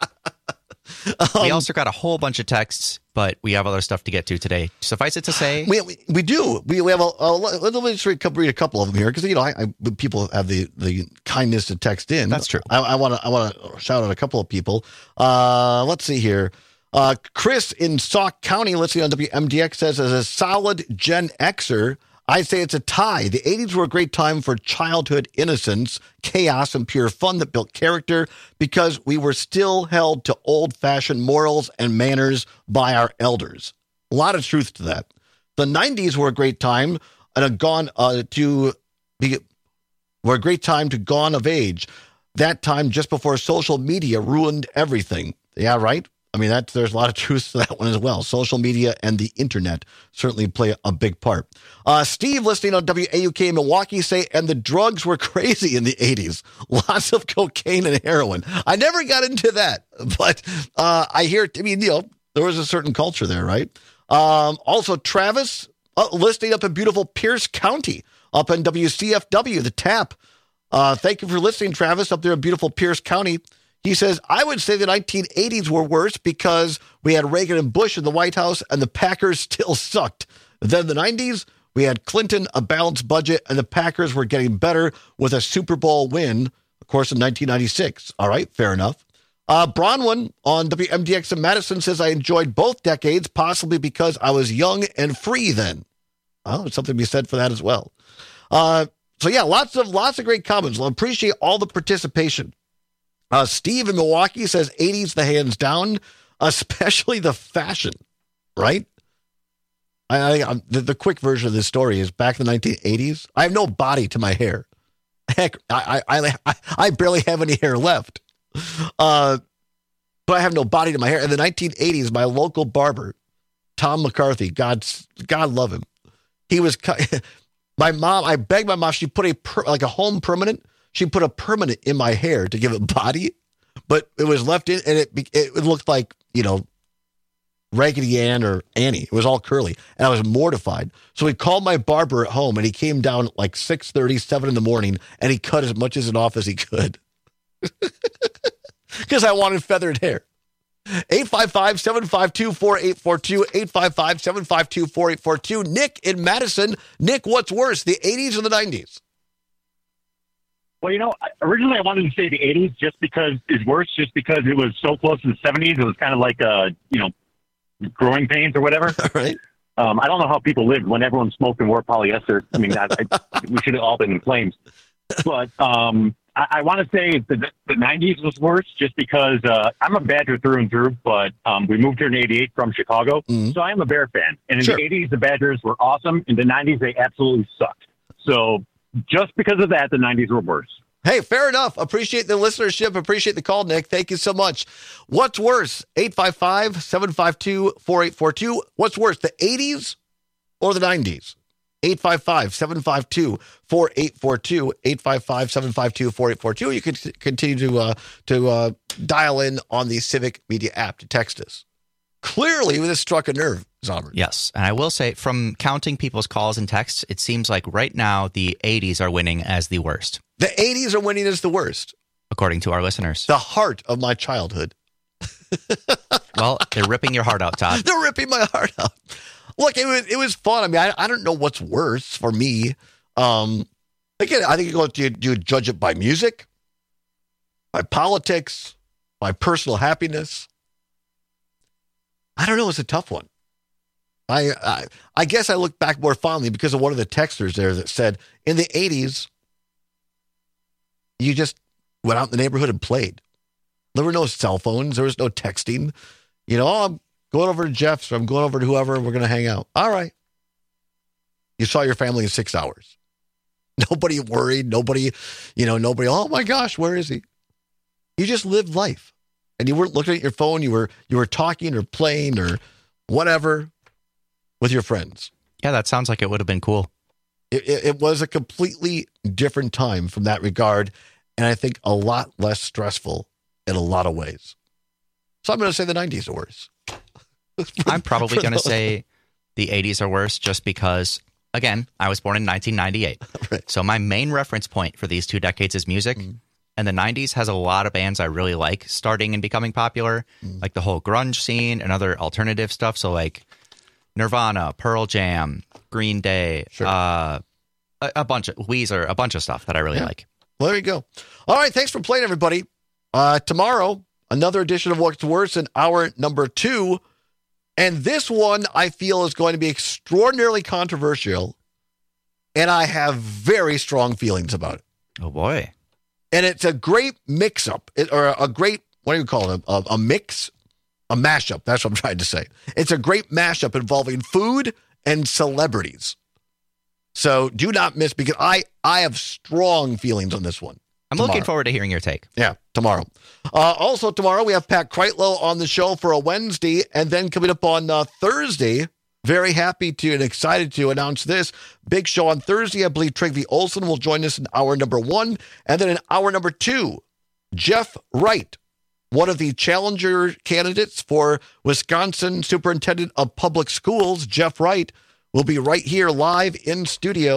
We also got a whole bunch of texts, but we have other stuff to get to today. Suffice it to say, we we, we do. We, we have a, a let me just read, read a couple of them here because you know I, I people have the, the kindness to text in. That's true. I want to I want to shout out a couple of people. Uh, let's see here. Uh, Chris in Sauk County, listening on W M D X, says, as a solid Gen Xer, I'd say it's a tie. The eighties were a great time for childhood innocence, chaos, and pure fun that built character because we were still held to old-fashioned morals and manners by our elders. A lot of truth to that. The nineties were a great time and a gone uh, to be were a great time to gone of age. That time just before social media ruined everything. Yeah, right? I mean, that's, there's a lot of truth to that one as well. Social media and the internet certainly play a big part. Uh, Steve, listening on W A U K in Milwaukee, say, and the drugs were crazy in the eighties. Lots of cocaine and heroin. I never got into that, but uh, I hear, I mean, you know, there was a certain culture there, right? Um, also, Travis, uh, listening up in beautiful Pierce County, up in W C F W, the Tap. Uh, thank you for listening, Travis, up there in beautiful Pierce County. He says, I would say the nineteen eighties were worse because we had Reagan and Bush in the White House and the Packers still sucked. Then the nineties, we had Clinton, a balanced budget, and the Packers were getting better with a Super Bowl win, of course, in nineteen ninety-six. All right, fair enough. Uh, Bronwyn on W M D X in Madison says, I enjoyed both decades, possibly because I was young and free then. Well, there's something to be said for that as well. Uh, so, yeah, lots of lots of great comments. I appreciate all the participation. Uh, Steve in Milwaukee says eighties the hands down, especially the fashion, right? I, I the, the quick version of this story is back in the nineteen eighties. I have no body to my hair. Heck, I I I, I barely have any hair left. Uh, but I have no body to my hair. In the nineteen eighties, my local barber, Tom McCarthy, God God love him, he was my mom. I begged my mom. She put a per, like a home permanent. She put a permanent in my hair to give it body, but it was left in, and it it looked like, you know, Raggedy Ann or Annie. It was all curly, and I was mortified. So he called my barber at home, and he came down at like six thirty, seven in the morning, and he cut as much as it off as he could because I wanted feathered hair. eight five five, seven five two, four eight four two, eight five five, seven five two, four eight four two. Nick in Madison. Nick, what's worse, the eighties or the nineties? Well, you know, originally I wanted to say the eighties just because it's worse, just because it was so close to the seventies. It was kind of like, uh, you know, growing pains or whatever. Right. Um, I don't know how people lived when everyone smoked and wore polyester. I mean, I, I, we should have all been in flames. But um, I, I want to say the, the nineties was worse just because uh, I'm a Badger through and through, but um, we moved here in eighty-eight from Chicago. Mm-hmm. So I am a Bear fan. And in sure. the eighties, the Badgers were awesome. In the nineties, they absolutely sucked. So just because of that, the nineties were worse. Hey, fair enough. Appreciate the listenership. Appreciate the call, Nick. Thank you so much. What's worse, eight five five, seven five two, four eight four two? What's worse, the eighties or the nineties? eight five five, seven five two, four eight four two, eight five five, seven five two, four eight four two. You can continue to uh, to uh, dial in on the Civic Media app to text us. Clearly, this struck a nerve, Zombert. Yes, and I will say, from counting people's calls and texts, it seems like right now the eighties are winning as the worst. The eighties are winning as the worst. According to our listeners. The heart of my childhood. Well, they're ripping your heart out, Todd. They're ripping my heart out. Look, it was it was fun. I mean, I, I don't know what's worse for me. Um, again, I think you go to you judge it by music, by politics, by personal happiness. I don't know. It's a tough one. I, I I guess I look back more fondly because of one of the texters there that said in the eighties, you just went out in the neighborhood and played. There were no cell phones. There was no texting. You know, oh, I'm going over to Jeff's or I'm going over to whoever and we're going to hang out. All right. You saw your family in six hours. Nobody worried. Nobody, you know, nobody, oh my gosh, where is he? You just lived life. And you weren't looking at your phone. You were you were talking or playing or whatever with your friends. Yeah, that sounds like it would have been cool. It, it, it was a completely different time from that regard, and I think a lot less stressful in a lot of ways. So I'm going to say the nineties are worse. I'm probably going to say the eighties are worse just because, again, I was born in nineteen ninety-eight. Right. So my main reference point for these two decades is music. Mm. And the nineties has a lot of bands I really like starting and becoming popular, mm. like the whole grunge scene and other alternative stuff. So like Nirvana, Pearl Jam, Green Day, sure. uh, a, a bunch of Weezer, a bunch of stuff that I really yeah. like. Well, there you go. All right. Thanks for playing, everybody. Uh, tomorrow, another edition of What's Worse in hour number two. And this one I feel is going to be extraordinarily controversial. And I have very strong feelings about it. Oh, boy. And it's a great mix-up, or a great, what do you call it, a, a mix? A mashup, that's what I'm trying to say. It's a great mashup involving food and celebrities. So do not miss, because I, I have strong feelings on this one. I'm tomorrow. looking forward to hearing your take. Yeah, tomorrow. Uh, also tomorrow, we have Pat Kreitlow on the show for a Wednesday, and then coming up on uh, Thursday, very happy to and excited to announce this big show on Thursday. I believe Trygve Olsen will join us in hour number one. And then in hour number two, Jeff Wright, one of the challenger candidates for Wisconsin Superintendent of Public Schools, Jeff Wright, will be right here live in studio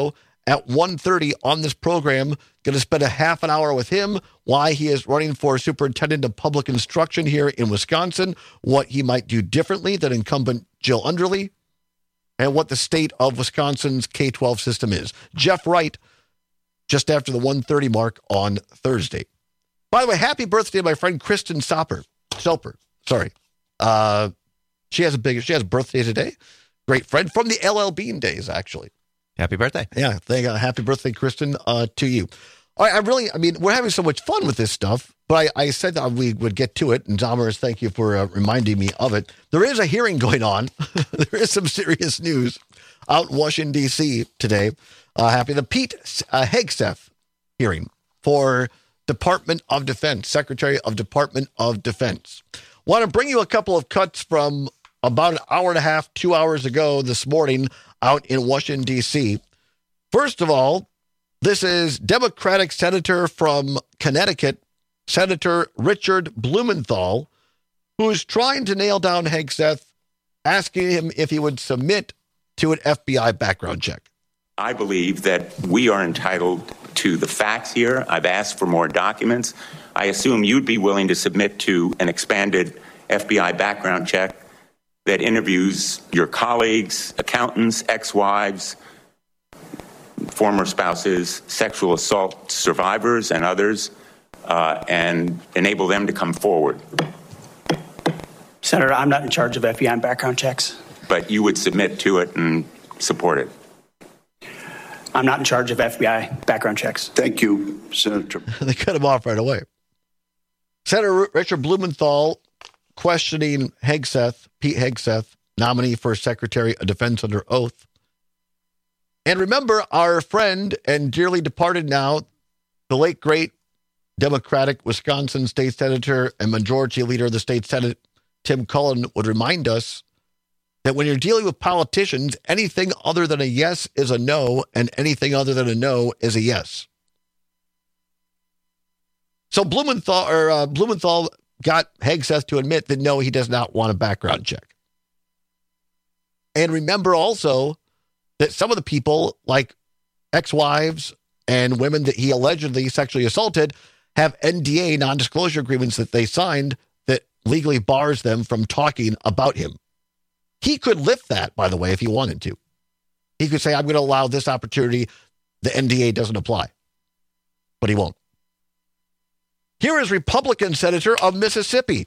at one thirty on this program. Going to spend a half an hour with him, why he is running for superintendent of public instruction here in Wisconsin, what he might do differently than incumbent Jill Underly, and what the state of Wisconsin's K twelve system is. Jeff Wright, just after the one thirty mark on Thursday. By the way, happy birthday to my friend Kristen Soper. Soper, sorry. Uh, she has a big, she has a birthday today. Great friend from the L L Bean days, actually. Happy birthday. Yeah, thank you. Happy birthday, Kristen, uh, to you. All right, I really, I mean, we're having so much fun with this stuff, but I, I said that we would get to it, and Dahmer, thank you for uh, reminding me of it. There is a hearing going on. There is some serious news out in Washington, D C today. Uh, happy the Pete uh, Hegseth hearing for Department of Defense, Secretary of Department of Defense. Want to bring you a couple of cuts from about an hour and a half, two hours ago this morning out in Washington, D C. First of all, this is Democratic Senator from Connecticut, Senator Richard Blumenthal, who's trying to nail down Hegseth, asking him if he would submit to an F B I background check. I believe that we are entitled to the facts here. I've asked for more documents. I assume you'd be willing to submit to an expanded F B I background check that interviews your colleagues, accountants, ex-wives, former spouses, sexual assault survivors, and others, uh, and enable them to come forward. Senator, I'm not in charge of F B I background checks. But you would submit to it and support it. I'm not in charge of F B I background checks. Thank you, Senator. They cut him off right away. Senator Richard Blumenthal questioning Hegseth, Pete Hegseth, nominee for Secretary of Defense under oath. And remember, our friend and dearly departed now, the late, great Democratic Wisconsin State Senator and Majority Leader of the State Senate, Tim Cullen, would remind us that when you're dealing with politicians, anything other than a yes is a no, and anything other than a no is a yes. So Blumenthal, or, uh, Blumenthal got Hegseth to admit that no, he does not want a background check. And remember also that some of the people, like ex-wives and women that he allegedly sexually assaulted, have N D A, non-disclosure agreements that they signed that legally bars them from talking about him. He could lift that, by the way, if he wanted to. He could say, I'm going to allow this opportunity. The N D A doesn't apply. But he won't. Here is Republican Senator of Mississippi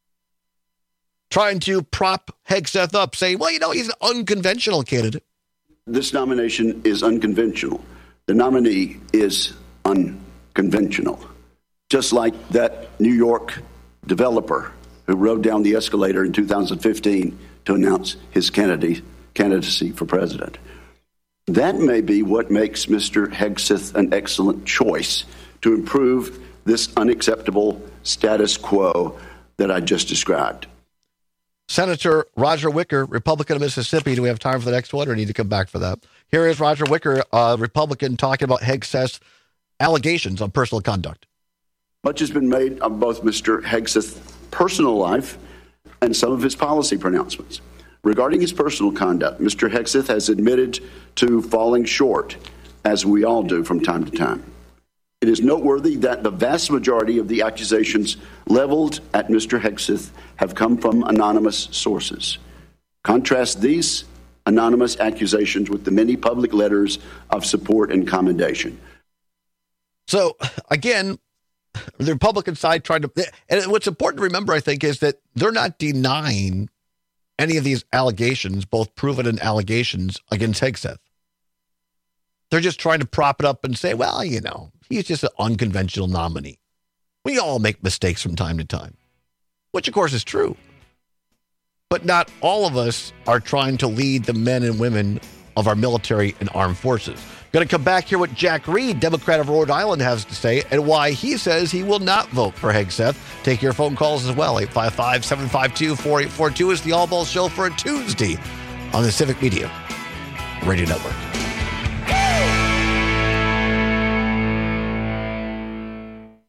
trying to prop Hegseth up, saying, well, you know, he's an unconventional candidate. This nomination is unconventional. The nominee is unconventional. Just like that New York developer who rode down the escalator in two thousand fifteen to announce his candidacy for president. That may be what makes Mister Hegseth an excellent choice to improve this unacceptable status quo that I just described. Senator Roger Wicker, Republican of Mississippi. Do we have time for the next one or need to come back for that? Here is Roger Wicker, a Republican, talking about Hegseth's allegations on personal conduct. Much has been made of both Mister Hegseth's personal life and some of his policy pronouncements. Regarding his personal conduct, Mister Hegseth has admitted to falling short, as we all do from time to time. It is noteworthy that the vast majority of the accusations leveled at Mister Hegseth have come from anonymous sources. Contrast these anonymous accusations with the many public letters of support and commendation. So, again, the Republican side tried to, and what's important to remember, I think, is that they're not denying any of these allegations, both proven and allegations against Hegseth. They're just trying to prop it up and say, well, you know, he's just an unconventional nominee. We all make mistakes from time to time, which of course is true. But not all of us are trying to lead the men and women of our military and armed forces. Going to come back here what Jack Reed, Democrat of Rhode Island, has to say and why he says he will not vote for Hegseth. Take your phone calls as well. eight five five, seven five two, four eight four two is the All Ball Show for a Tuesday on the Civic Media Radio Network.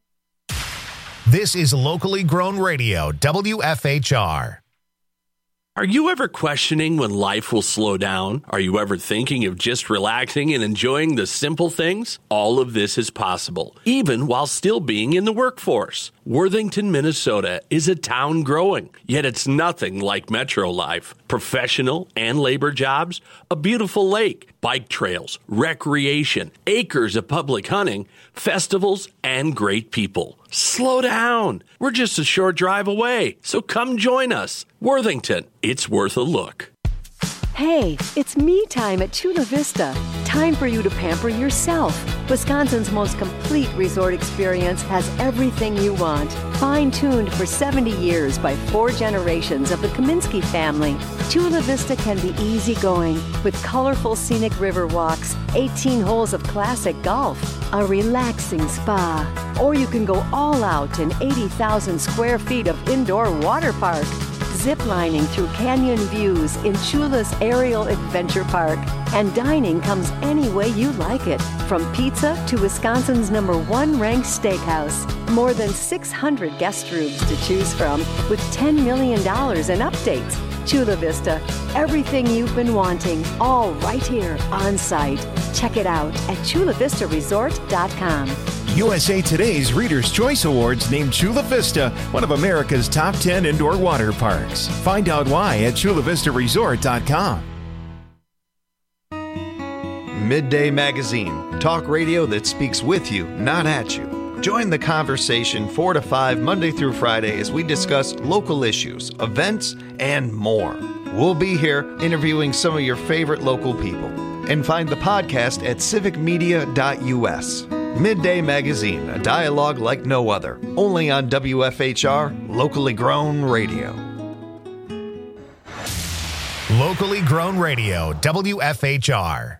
This is locally grown radio, W F H R. Are you ever questioning when life will slow down? Are you ever thinking of just relaxing and enjoying the simple things? All of this is possible, even while still being in the workforce. Worthington, Minnesota is a town growing, yet it's nothing like metro life. Professional and labor jobs, a beautiful lake, bike trails, recreation, acres of public hunting, festivals, and great people. Slow down. We're just a short drive away, so come join us. Worthington, it's worth a look. Hey, it's me time at Chula Vista. Time for you to pamper yourself. Wisconsin's most complete resort experience has everything you want. Fine-tuned for seventy years by four generations of the Kaminsky family, Chula Vista can be easygoing with colorful scenic river walks, eighteen holes of classic golf, a relaxing spa, or you can go all out in eighty thousand square feet of indoor water park. Ziplining through canyon views in Chula's Aerial Adventure Park. And dining comes any way you like it, from pizza to Wisconsin's number one ranked steakhouse. More than six hundred guest rooms to choose from with ten million dollars in updates. Chula Vista, everything you've been wanting, all right here on site. Check it out at chula vista resort dot com. U S A Today's Reader's Choice Awards named Chula Vista one of America's top ten indoor water parks. Find out why at chula vista resort dot com. Midday Magazine, talk radio that speaks with you, not at you. Join the conversation four to five Monday through Friday as we discuss local issues, events, and more. We'll be here interviewing some of your favorite local people. And find the podcast at civic media dot u s. Midday Magazine, a dialogue like no other. Only on W F H R, locally grown radio. Locally grown radio, W F H R.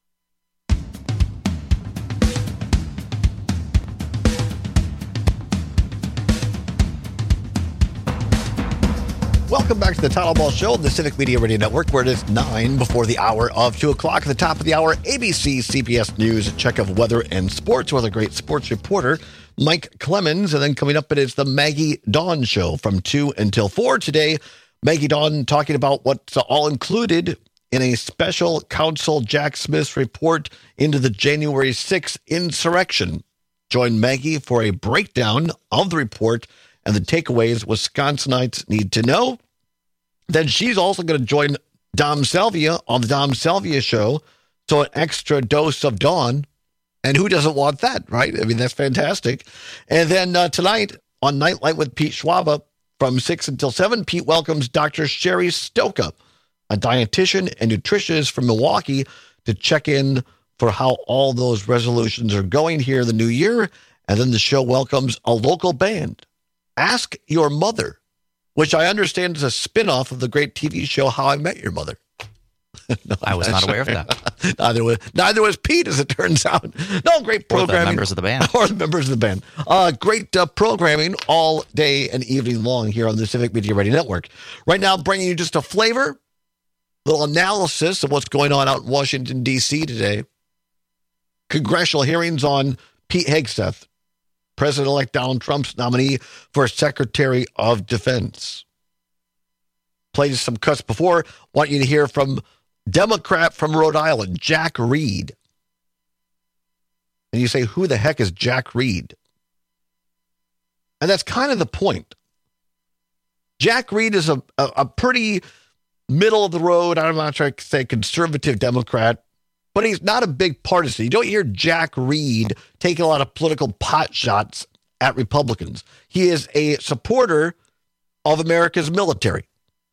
Welcome back to the Todd Ball Show on the Civic Media Radio Network, where it is nine before the hour of two o'clock. At the top of the hour, A B C, C B S News, a check of weather and sports with a great sports reporter, Mike Clemens. And then coming up, it is the Maggie Dawn Show from two until four. Today, Maggie Dawn talking about what's all included in a special counsel Jack Smith's report into the January sixth insurrection. Join Maggie for a breakdown of the report and the takeaways Wisconsinites need to know. Then she's also going to join Dom Salvia on the Dom Salvia Show. So an extra dose of Dawn. And who doesn't want that, right? I mean, that's fantastic. And then uh, tonight on Nightlight with Pete Schwaba from six until seven, Pete welcomes Doctor Sherry Stoka, a dietitian and nutritionist from Milwaukee, to check in for how all those resolutions are going here in the new year. And then the show welcomes a local band, Ask Your Mother, which I understand is a spinoff of the great T V show How I Met Your Mother. No, I was not aware of that. neither was neither was Pete, as it turns out. No, great programming. Or the members of the band. Or the members of the band. Uh, great uh, programming all day and evening long here on the Civic Media Radio Network. Right now, bringing you just a flavor, a little analysis of what's going on out in Washington, D C today. Congressional hearings on Pete Hegseth, President-elect Donald Trump's nominee for Secretary of Defense. Played some cuts before. Want you to hear from Democrat from Rhode Island, Jack Reed. And you say, who the heck is Jack Reed? And that's kind of the point. Jack Reed is a, a, a pretty middle of the road, I'm not trying to say conservative Democrat, but he's not a big partisan. You don't hear Jack Reed taking a lot of political pot shots at Republicans. He is a supporter of America's military.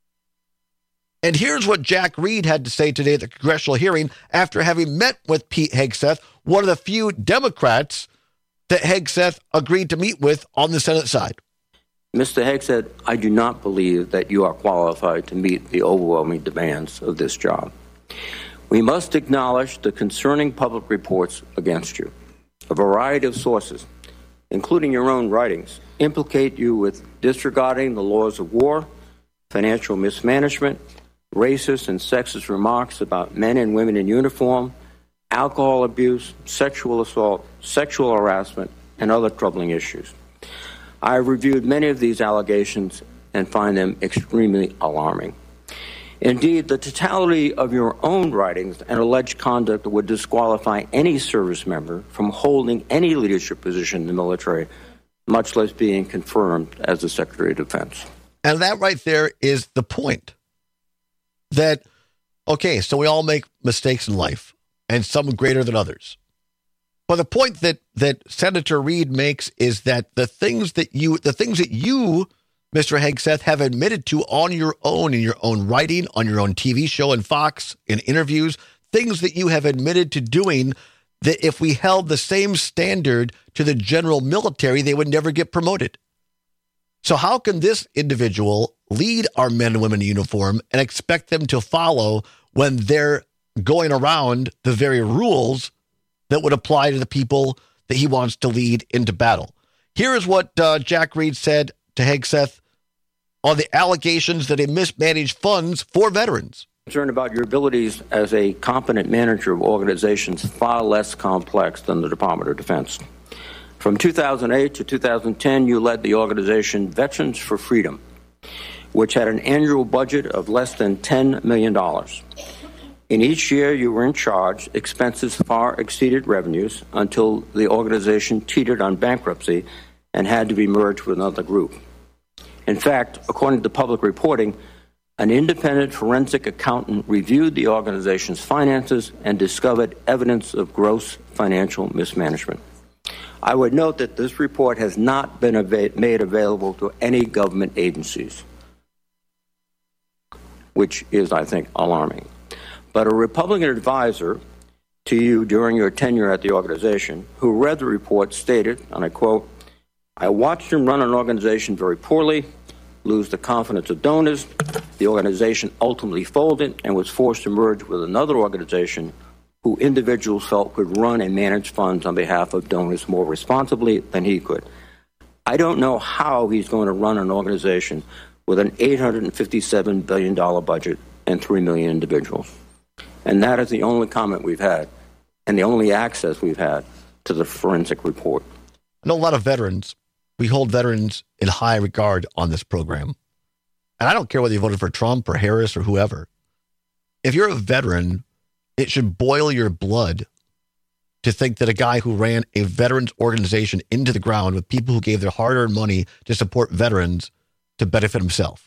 And here's what Jack Reed had to say today at the congressional hearing after having met with Pete Hegseth, one of the few Democrats that Hegseth agreed to meet with on the Senate side. Mister Hegseth, I do not believe that you are qualified to meet the overwhelming demands of this job. We must acknowledge the concerning public reports against you. A variety of sources, including your own writings, implicate you with disregarding the laws of war, financial mismanagement, racist and sexist remarks about men and women in uniform, alcohol abuse, sexual assault, sexual harassment, and other troubling issues. I have reviewed many of these allegations and find them extremely alarming. Indeed, the totality of your own writings and alleged conduct would disqualify any service member from holding any leadership position in the military, much less being confirmed as the Secretary of Defense. And that right there is the point. That, okay, so we all make mistakes in life, and some greater than others. But the point that that Senator Reid makes is that the things that you, the things that you, Mister Hegseth, have admitted to on your own, in your own writing, on your own T V show and Fox, in interviews, things that you have admitted to doing, that if we held the same standard to the general military, they would never get promoted. So how can this individual lead our men and women in uniform and expect them to follow when they're going around the very rules that would apply to the people that he wants to lead into battle? Here is what uh, Jack Reid said to Hegseth on the allegations that he mismanaged funds for veterans. Concerned about your abilities as a competent manager of organizations far less complex than the Department of Defense. From two thousand eight to two thousand ten, you led the organization Veterans for Freedom, which had an annual budget of less than ten million dollars. In each year you were in charge, expenses far exceeded revenues until the organization teetered on bankruptcy and had to be merged with another group. In fact, according to public reporting, an independent forensic accountant reviewed the organization's finances and discovered evidence of gross financial mismanagement. I would note that this report has not been ava- made available to any government agencies, which is, I think, alarming. But a Republican advisor to you during your tenure at the organization, who read the report, stated, and I quote, "I watched him run an organization very poorly, lose the confidence of donors. The organization ultimately folded and was forced to merge with another organization who individuals felt could run and manage funds on behalf of donors more responsibly than he could. I don't know how he's going to run an organization with an eight hundred fifty-seven billion dollars budget and three million individuals." And that is the only comment we've had and the only access we've had to the forensic report. I know a lot of veterans. We hold veterans in high regard on this program. And I don't care whether you voted for Trump or Harris or whoever. If you're a veteran, it should boil your blood to think that a guy who ran a veterans organization into the ground with people who gave their hard-earned money to support veterans to benefit himself.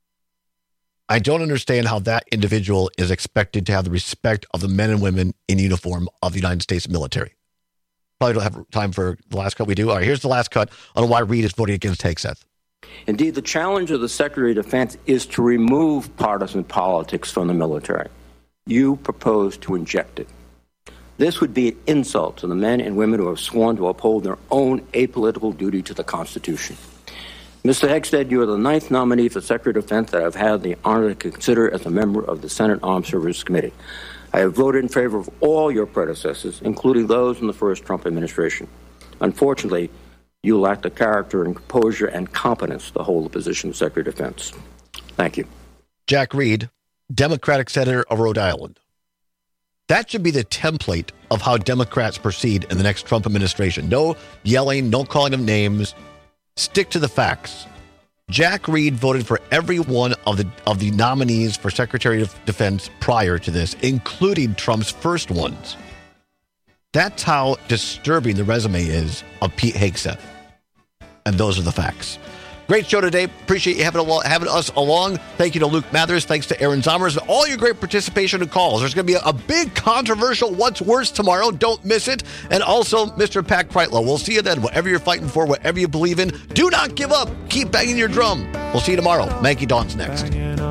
I don't understand how that individual is expected to have the respect of the men and women in uniform of the United States military. Probably don't have time for the last cut we do. All right, here's the last cut on why Reid is voting against Hegseth. Indeed, the challenge of the Secretary of Defense is to remove partisan politics from the military. You propose to inject it. This would be an insult to the men and women who have sworn to uphold their own apolitical duty to the Constitution. Mister Hegseth, you are the ninth nominee for Secretary of Defense that I've had the honor to consider as a member of the Senate Armed Services Committee. I have voted in favor of all your predecessors, including those in the first Trump administration. Unfortunately, you lack the character and composure and competence to hold the position of Secretary of Defense. Thank you. Jack Reid, Democratic Senator of Rhode Island. That should be the template of how Democrats proceed in the next Trump administration. No yelling, no calling of names. Stick to the facts. Jack Reid voted for every one of the of the nominees for Secretary of Defense prior to this, including Trump's first ones. That's how disturbing the resume is of Pete Hegseth. And those are the facts. Great show today. Appreciate you having, along, having us along. Thank you to Luke Mathers. Thanks to Aaron Zommers. And all your great participation and calls. There's going to be a, a big controversial What's Worse tomorrow. Don't miss it. And also Mister Pat Kreitlow. We'll see you then. Whatever you're fighting for, whatever you believe in, do not give up. Keep banging your drum. We'll see you tomorrow. Maggie Dawn's next.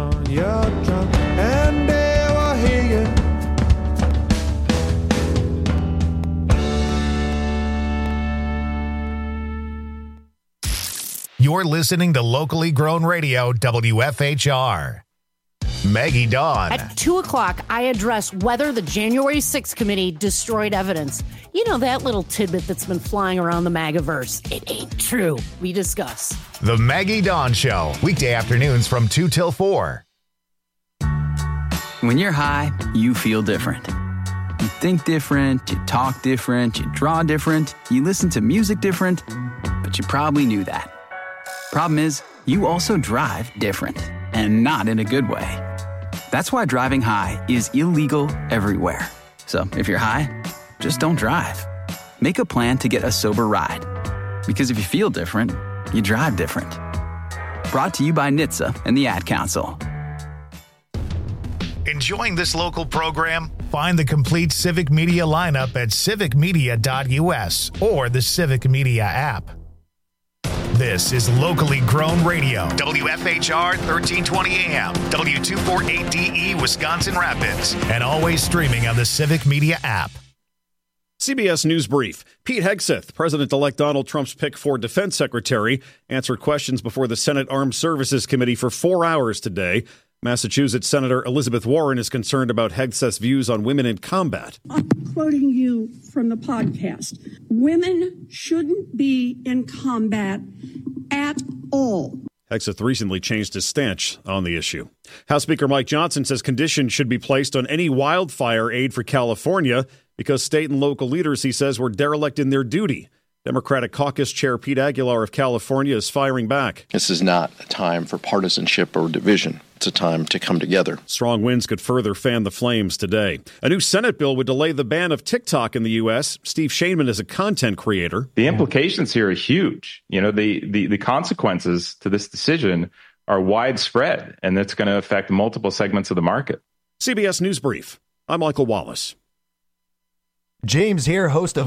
You're listening to locally grown radio, W F H R. Maggie Dawn. At two o'clock, I address whether the January sixth committee destroyed evidence. You know, that little tidbit that's been flying around the MAGAverse. It ain't true. We discuss. The Maggie Dawn Show, weekday afternoons from two till four. When you're high, you feel different. You think different, you talk different, you draw different, you listen to music different, but you probably knew that. Problem is, you also drive different, and not in a good way. That's why driving high is illegal everywhere. So if you're high, just don't drive. Make a plan to get a sober ride. Because if you feel different, you drive different. Brought to you by N H T S A and the Ad Council. Enjoying this local program? Find the complete Civic Media lineup at civic media dot U S or the Civic Media app. This is locally grown radio. W F H R thirteen twenty A M, W two forty-eight D E, Wisconsin Rapids, and always streaming on the Civic Media app. C B S News Brief. Pete Hegseth, President-elect Donald Trump's pick for defense secretary, answered questions before the Senate Armed Services Committee for four hours today. Massachusetts Senator Elizabeth Warren is concerned about Hegseth's views on women in combat. I'm quoting you from the podcast. Women shouldn't be in combat at all. Hegseth recently changed his stance on the issue. House Speaker Mike Johnson says conditions should be placed on any wildfire aid for California because state and local leaders, he says, were derelict in their duty. Democratic Caucus Chair Pete Aguilar of California is firing back. This is not a time for partisanship or division. It's a time to come together. Strong winds could further fan the flames today. A new Senate bill would delay the ban of TikTok in the U S. Steve Shainman is a content creator. The implications here are huge. You know, the, the, the consequences to this decision are widespread, and it's going to affect multiple segments of the market. C B S News Brief. I'm Michael Wallace. James here, host of